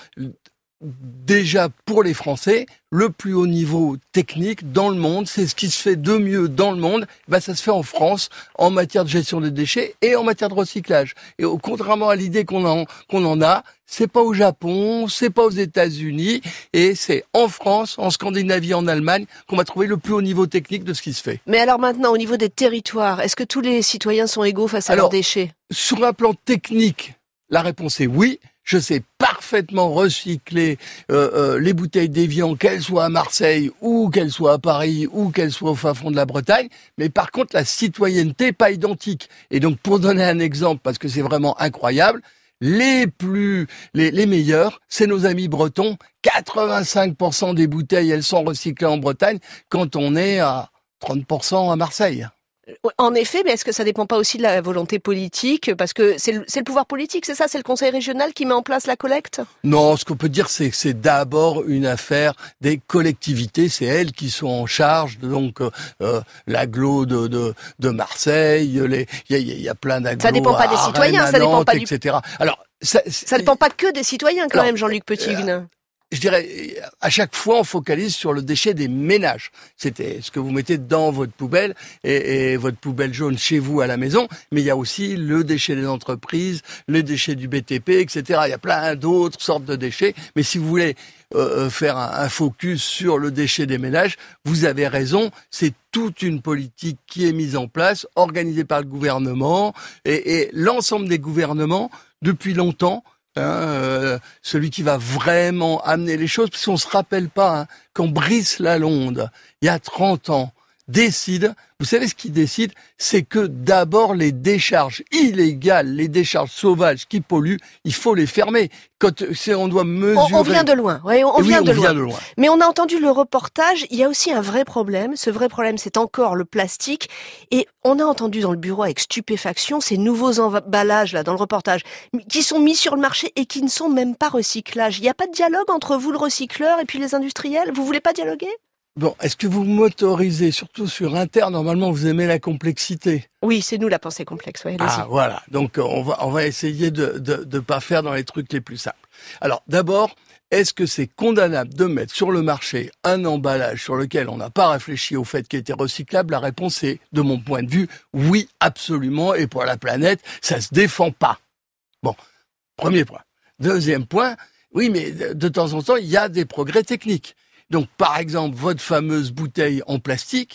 déjà pour les Français, le plus haut niveau technique dans le monde, c'est ce qui se fait de mieux dans le monde, ben ça se fait en France en matière de gestion des déchets et en matière de recyclage. Et contrairement à l'idée qu'on en qu'on en a, c'est pas au Japon, c'est pas aux États-Unis, et c'est en France, en Scandinavie, en Allemagne qu'on va trouver le plus haut niveau technique de ce qui se fait. Mais alors maintenant, au niveau des territoires, est-ce que tous les citoyens sont égaux face à alors, leurs déchets ? Sur un plan technique, la réponse est oui. Je sais parfaitement recycler euh, euh, les bouteilles d'Évian, qu'elles soient à Marseille ou qu'elles soient à Paris ou qu'elles soient au fin fond de la Bretagne. Mais par contre, la citoyenneté n'est pas identique. Et donc, pour donner un exemple, parce que c'est vraiment incroyable, les plus, les, les meilleurs, c'est nos amis bretons. quatre-vingt-cinq pour cent des bouteilles, elles sont recyclées en Bretagne, quand on est à trente pour cent à Marseille. En effet, mais est-ce que ça dépend pas aussi de la volonté politique ? Parce que c'est le, c'est le pouvoir politique, c'est ça ? C'est le conseil régional qui met en place la collecte ? Non, ce qu'on peut dire, c'est que c'est d'abord une affaire des collectivités. C'est elles qui sont en charge. Donc, euh, l'agglo de, de, de Marseille, les, il y a, il y a plein d'agglos. Ça dépend pas des à citoyens, Rennes, ça dépend Nantes, pas du... et cetera. Alors, ça, ça dépend pas que des citoyens quand alors, même, Jean-Luc Petit-Huguenin. Je dirais, à chaque fois, on focalise sur le déchet des ménages. C'était ce que vous mettez dans votre poubelle et, et votre poubelle jaune chez vous à la maison. Mais il y a aussi le déchet des entreprises, les déchets du B T P, et cetera. Il y a plein d'autres sortes de déchets. Mais si vous voulez euh, faire un, un focus sur le déchet des ménages, vous avez raison. C'est toute une politique qui est mise en place, organisée par le gouvernement et, et l'ensemble des gouvernements depuis longtemps. Hein, euh, celui qui va vraiment amener les choses, parce qu'on se rappelle pas, hein, quand Brice Lalonde, il y a trente ans, décide, vous savez ce qu'il décide, c'est que d'abord les décharges illégales, les décharges sauvages qui polluent, il faut les fermer. Quand c'est, on doit mesurer. On, on vient de loin, ouais, on, oui, vient, on de vient loin. de loin. Mais on a entendu le reportage, il y a aussi un vrai problème. Ce vrai problème, c'est encore le plastique. Et on a entendu dans le bureau avec stupéfaction ces nouveaux emballages là dans le reportage, qui sont mis sur le marché et qui ne sont même pas recyclages. Il n'y a pas de dialogue entre vous, le recycleur, et puis les industriels. Vous voulez pas dialoguer ? Bon, est-ce que vous m'autorisez, surtout sur Inter, normalement vous aimez la complexité? Oui, c'est nous la pensée complexe, ouais, allez-y. Ah, voilà. Donc, on va, on va essayer de, de, de pas faire dans les trucs les plus simples. Alors, d'abord, est-ce que c'est condamnable de mettre sur le marché un emballage sur lequel on n'a pas réfléchi au fait qu'il était recyclable? La réponse est, de mon point de vue, oui, absolument. Et pour la planète, ça se défend pas. Bon. Premier point. Deuxième point. Oui, mais de, de temps en temps, il y a des progrès techniques. Donc, par exemple, votre fameuse bouteille en plastique,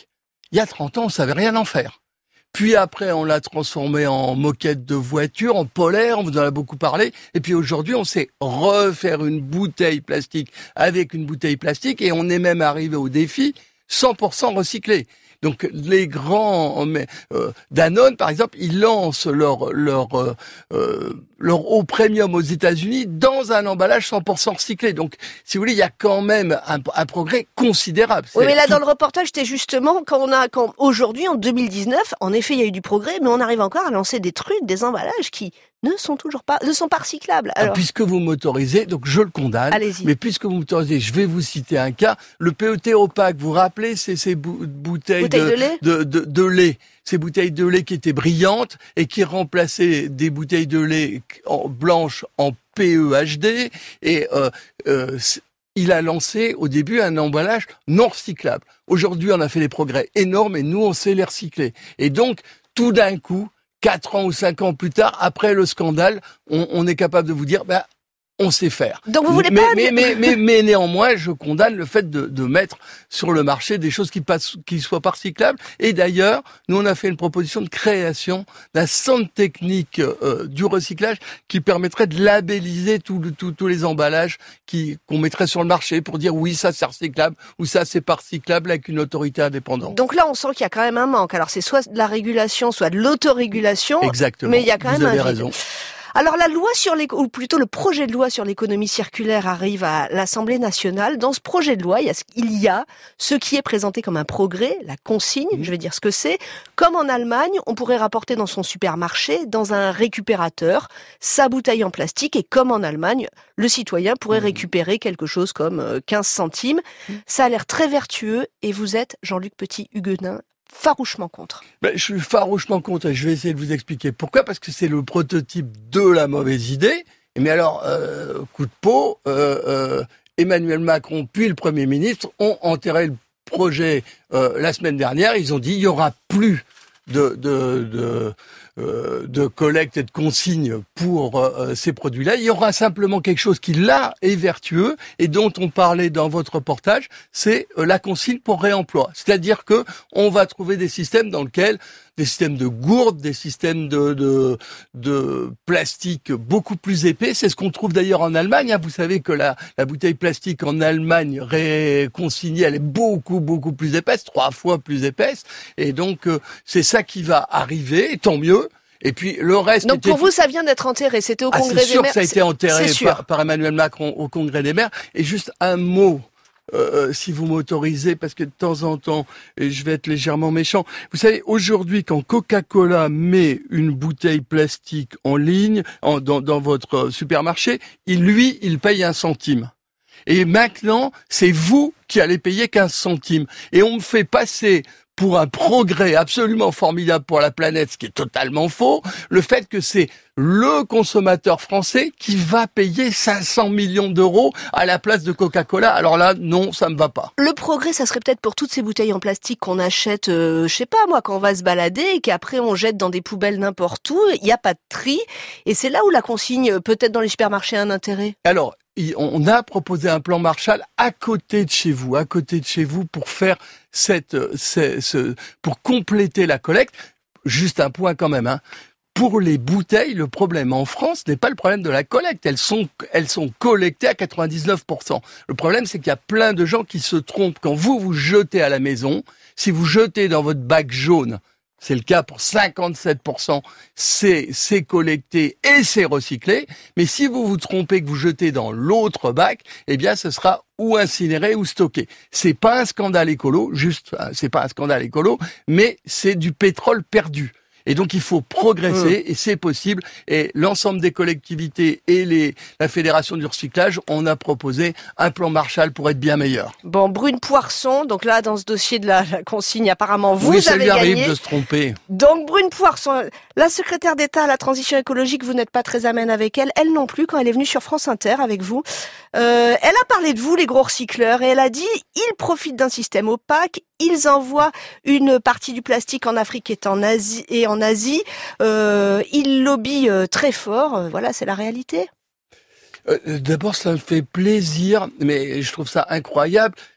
il y a trente ans, on savait rien en faire. Puis après, on l'a transformé en moquette de voiture, en polaire, on vous en a beaucoup parlé. Et puis aujourd'hui, on sait refaire une bouteille plastique avec une bouteille plastique et on est même arrivé au défi cent pour cent recyclé. Donc les grands euh, Danone, par exemple, ils lancent leur leur euh, euh, leur eau premium aux États-Unis dans un emballage cent pour cent recyclé. Donc, si vous voulez, il y a quand même un, un progrès considérable. Oui, mais là, tout... dans le reportage, c'était justement quand on a, quand aujourd'hui, en deux mille dix-neuf, en effet, il y a eu du progrès, mais on arrive encore à lancer des trucs, des emballages qui ne sont toujours pas, ne sont pas recyclables. Alors, ah, puisque vous m'autorisez, donc je le condamne. Allez-y. Mais puisque vous m'autorisez, je vais vous citer un cas. Le P E T opaque, vous vous rappelez, c'est ces bou- bouteilles, bouteilles de, de lait, de, de, de lait. Ces bouteilles de lait qui étaient brillantes et qui remplaçaient des bouteilles de lait en, blanches en P E H D. Et euh, euh, il a lancé au début un emballage non recyclable. Aujourd'hui, on a fait des progrès énormes et nous, on sait les recycler. Et donc, tout d'un coup, quatre ans ou cinq ans plus tard, après le scandale, on, on est capable de vous dire, ben, on sait faire. Donc vous voulez mais, pas... Mais, mais, mais, mais néanmoins, je condamne le fait de, de mettre sur le marché des choses qui passent, qui soient pas recyclables. Et d'ailleurs, nous, on a fait une proposition de création d'un centre technique euh, du recyclage qui permettrait de labelliser tous tout, tous les emballages qui, qu'on mettrait sur le marché pour dire oui, ça c'est recyclable ou ça c'est pas recyclable avec une autorité indépendante. Donc là, on sent qu'il y a quand même un manque. Alors c'est soit de la régulation, soit de l'autorégulation. Exactement. Mais il y a quand Vous même avez un raison. vide. Alors la loi sur les, ou plutôt le projet de loi sur l'économie circulaire arrive à l'Assemblée nationale. Dans ce projet de loi, il y a, il y a ce qui est présenté comme un progrès, la consigne, je vais dire ce que c'est. Comme en Allemagne, on pourrait rapporter dans son supermarché, dans un récupérateur, sa bouteille en plastique et comme en Allemagne, le citoyen pourrait récupérer quelque chose comme quinze centimes. Ça a l'air très vertueux et vous êtes, Jean-Luc Petit-Huguenin, farouchement contre. Ben, je suis farouchement contre et je vais essayer de vous expliquer pourquoi. Parce que c'est le prototype de la mauvaise idée. Mais alors, euh, coup de peau, euh, euh, Emmanuel Macron puis le Premier ministre ont enterré le projet euh, la semaine dernière. Ils ont dit il y aura plus de de de, euh, de collecte et de consigne pour euh, ces produits-là. Il y aura simplement quelque chose qui là est vertueux et dont on parlait dans votre reportage, c'est euh, la consigne pour réemploi. C'est-à-dire que on va trouver des systèmes dans lesquels des systèmes de gourdes, des systèmes de, de, de plastique beaucoup plus épais. C'est ce qu'on trouve d'ailleurs en Allemagne. Vous savez que la, la bouteille plastique en Allemagne réconsignée, elle est beaucoup, beaucoup plus épaisse, trois fois plus épaisse. Et donc, euh, c'est ça qui va arriver, et tant mieux. Et puis le reste. Donc était... pour vous, ça vient d'être enterré. C'était au ah, Congrès des maires. C'est sûr que ça a été enterré par, par Emmanuel Macron au Congrès des maires. Et juste un mot. Euh, si vous m'autorisez, parce que de temps en temps, et je vais être légèrement méchant, vous savez, aujourd'hui, quand Coca-Cola met une bouteille plastique en ligne, en, dans, dans votre supermarché, il, lui, il paye un centime. Et maintenant, c'est vous qui allez payer quinze centimes. Et on me fait passer pour un progrès absolument formidable pour la planète, ce qui est totalement faux, le fait que c'est le consommateur français qui va payer cinq cents millions d'euros à la place de Coca-Cola. Alors là, non, ça me va pas. Le progrès, ça serait peut-être pour toutes ces bouteilles en plastique qu'on achète, euh, je sais pas moi, quand on va se balader et qu'après on jette dans des poubelles n'importe où. Il n'y a pas de tri. Et c'est là où la consigne, peut-être dans les supermarchés, a un intérêt. Alors, on a proposé un plan Marshall à côté de chez vous, à côté de chez vous pour faire cette, cette, ce, pour compléter la collecte. Juste un point quand même, hein. Pour les bouteilles, le problème en France n'est pas le problème de la collecte. Elles sont, elles sont collectées à quatre-vingt-dix-neuf pour cent. Le problème, c'est qu'il y a plein de gens qui se trompent. Quand vous vous jetez à la maison, si vous jetez dans votre bac jaune, c'est le cas pour cinquante-sept pour cent, c'est, c'est collecté et c'est recyclé. Mais si vous vous trompez que vous jetez dans l'autre bac, eh bien, ce sera ou incinéré ou stocké. C'est pas un scandale écolo, juste, c'est pas un scandale écolo, mais c'est du pétrole perdu. Et donc, il faut progresser, mmh. et c'est possible. Et l'ensemble des collectivités et les, la Fédération du recyclage, on a proposé un plan Marshall pour être bien meilleur. Bon, Brune Poirson, donc là, dans ce dossier de la, la consigne, apparemment, vous oui, avez gagné. Oui, ça lui arrive de se tromper. Donc, Brune Poirson, la secrétaire d'État à la transition écologique, vous n'êtes pas très amène avec elle. Elle non plus, quand elle est venue sur France Inter avec vous. Euh, elle a parlé de vous, les gros recycleurs, et elle a dit, ils profitent d'un système opaque, ils envoient une partie du plastique en Afrique et en Asie, et en Asie, euh, ils lobbyent euh, très fort. Euh, voilà, c'est la réalité. Euh, d'abord, ça me fait plaisir, mais je trouve ça incroyable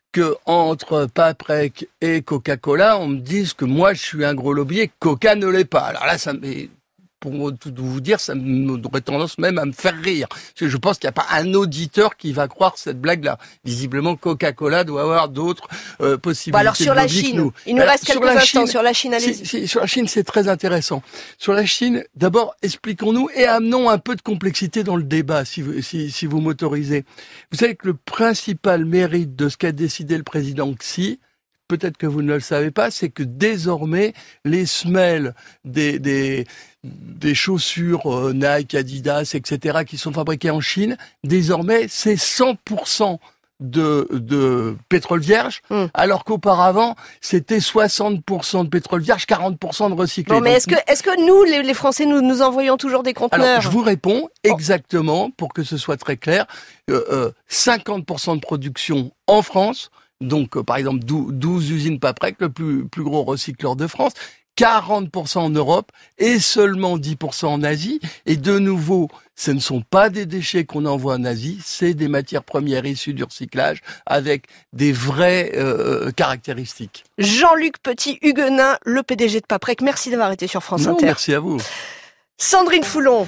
que entre Paprec et Coca-Cola, on me dise que moi je suis un gros lobby et que Coca ne l'est pas. Alors là, ça me... Pour tout vous dire, ça aurait tendance même à me faire rire. Parce que je pense qu'il n'y a pas un auditeur qui va croire cette blague-là. Visiblement, Coca-Cola doit avoir d'autres euh, possibilités. Bon alors sur de la lobby que Chine, nous. il nous Alors, reste quelques instants sur la Chine, allez-y. C'est, c'est, sur la Chine, c'est très intéressant. Sur la Chine, d'abord, expliquons-nous et amenons un peu de complexité dans le débat, si vous, si, si vous m'autorisez. Vous savez que le principal mérite de ce qu'a décidé le président Xi, peut-être que vous ne le savez pas, c'est que désormais, les semelles des... des des chaussures euh, Nike, Adidas, et cetera qui sont fabriquées en Chine, désormais, c'est cent pour cent de, de pétrole vierge, mmh. alors qu'auparavant, c'était soixante pour cent de pétrole vierge, quarante pour cent de recyclé. Bon, mais est-ce que, est-ce que nous, les, les Français, nous, nous envoyons toujours des conteneurs? Alors, je vous réponds exactement, oh. pour que ce soit très clair, euh, euh, cinquante pour cent de production en France, donc euh, par exemple douze usines Paprec, le plus, plus gros recycleur de France, quarante pour cent en Europe et seulement dix pour cent en Asie. Et de nouveau, ce ne sont pas des déchets qu'on envoie en Asie, c'est des matières premières issues du recyclage avec des vraies euh, caractéristiques. Jean-Luc Petit-Huguenin, le P D G de Paprec, merci d'avoir été sur France non, Inter. Merci à vous. Sandrine Foulon.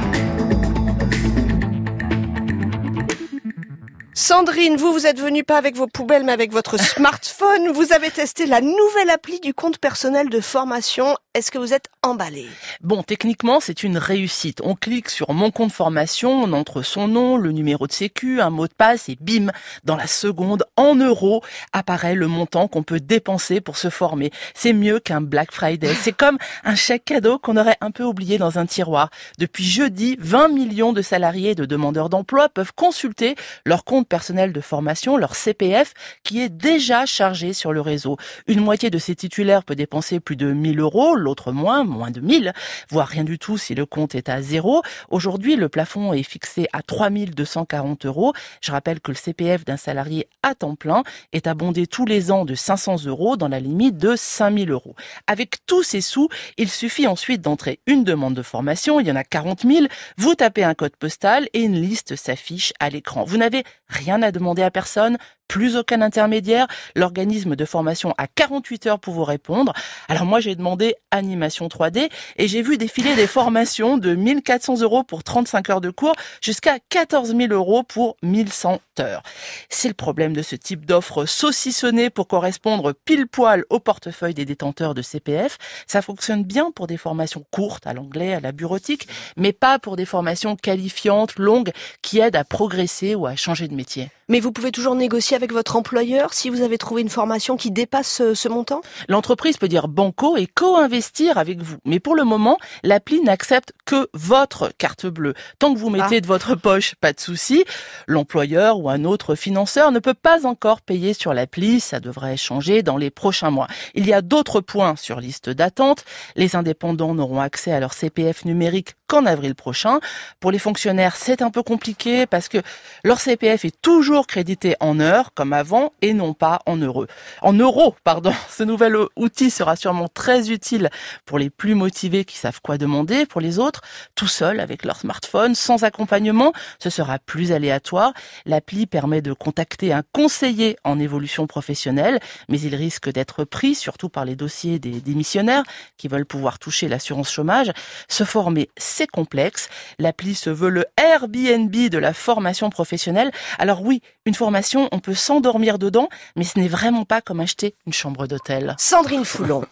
Sandrine, vous, vous êtes venue pas avec vos poubelles, mais avec votre smartphone. Vous avez testé la nouvelle appli du compte personnel de formation. Est-ce que vous êtes emballée? Bon, techniquement, c'est une réussite. On clique sur mon compte formation, on entre son nom, le numéro de sécu, un mot de passe et bim, dans la seconde, en euros, apparaît le montant qu'on peut dépenser pour se former. C'est mieux qu'un Black Friday. C'est comme un chèque cadeau qu'on aurait un peu oublié dans un tiroir. Depuis jeudi, vingt millions de salariés et de demandeurs d'emploi peuvent consulter leur compte personnel de formation, leur C P F, qui est déjà chargé sur le réseau. Une moitié de ces titulaires peut dépenser plus de mille euros, l'autre moins, moins de mille, voire rien du tout si le compte est à zéro. Aujourd'hui, le plafond est fixé à trois mille deux cent quarante euros. Je rappelle que le C P F d'un salarié à temps plein est abondé tous les ans de cinq cents euros dans la limite de cinq mille euros. Avec tous ces sous, il suffit ensuite d'entrer une demande de formation, il y en a quarante mille, vous tapez un code postal et une liste s'affiche à l'écran. Vous n'avez rien à demander à personne, plus aucun intermédiaire. L'organisme de formation a quarante-huit heures pour vous répondre. Alors moi, j'ai demandé animation trois D et j'ai vu défiler des formations de mille quatre cents euros pour trente-cinq heures de cours jusqu'à quatorze mille euros pour mille cent heures. C'est le problème de ce type d'offre saucissonnée pour correspondre pile poil au portefeuille des détenteurs de C P F. Ça fonctionne bien pour des formations courtes, à l'anglais, à la bureautique, mais pas pour des formations qualifiantes, longues, qui aident à progresser ou à changer de métier. Mais vous pouvez toujours négocier avec votre employeur si vous avez trouvé une formation qui dépasse ce, ce montant? L'entreprise peut dire banco et co-investir avec vous. Mais pour le moment, l'appli n'accepte que votre carte bleue. Tant que vous mettez ah. de votre poche, pas de souci. L'employeur ou un autre financeur ne peut pas encore payer sur l'appli. Ça devrait changer dans les prochains mois. Il y a d'autres points sur liste d'attente. Les indépendants n'auront accès à leur C P F numérique qu'en avril prochain. Pour les fonctionnaires, c'est un peu compliqué parce que leur C P F est toujours crédité en heures comme avant et non pas en euros. En euros, pardon. Ce nouvel outil sera sûrement très utile pour les plus motivés qui savent quoi demander. Pour les autres, tout seul avec leur smartphone, sans accompagnement, ce sera plus aléatoire. L'appli permet de contacter un conseiller en évolution professionnelle, mais il risque d'être pris, surtout par les dossiers des démissionnaires qui veulent pouvoir toucher l'assurance chômage. Se former, c'est complexe. L'appli se veut le Airbnb de la formation professionnelle. Alors oui, une formation, on peut s'endormir dedans, mais ce n'est vraiment pas comme acheter une chambre d'hôtel. Sandrine Foulon.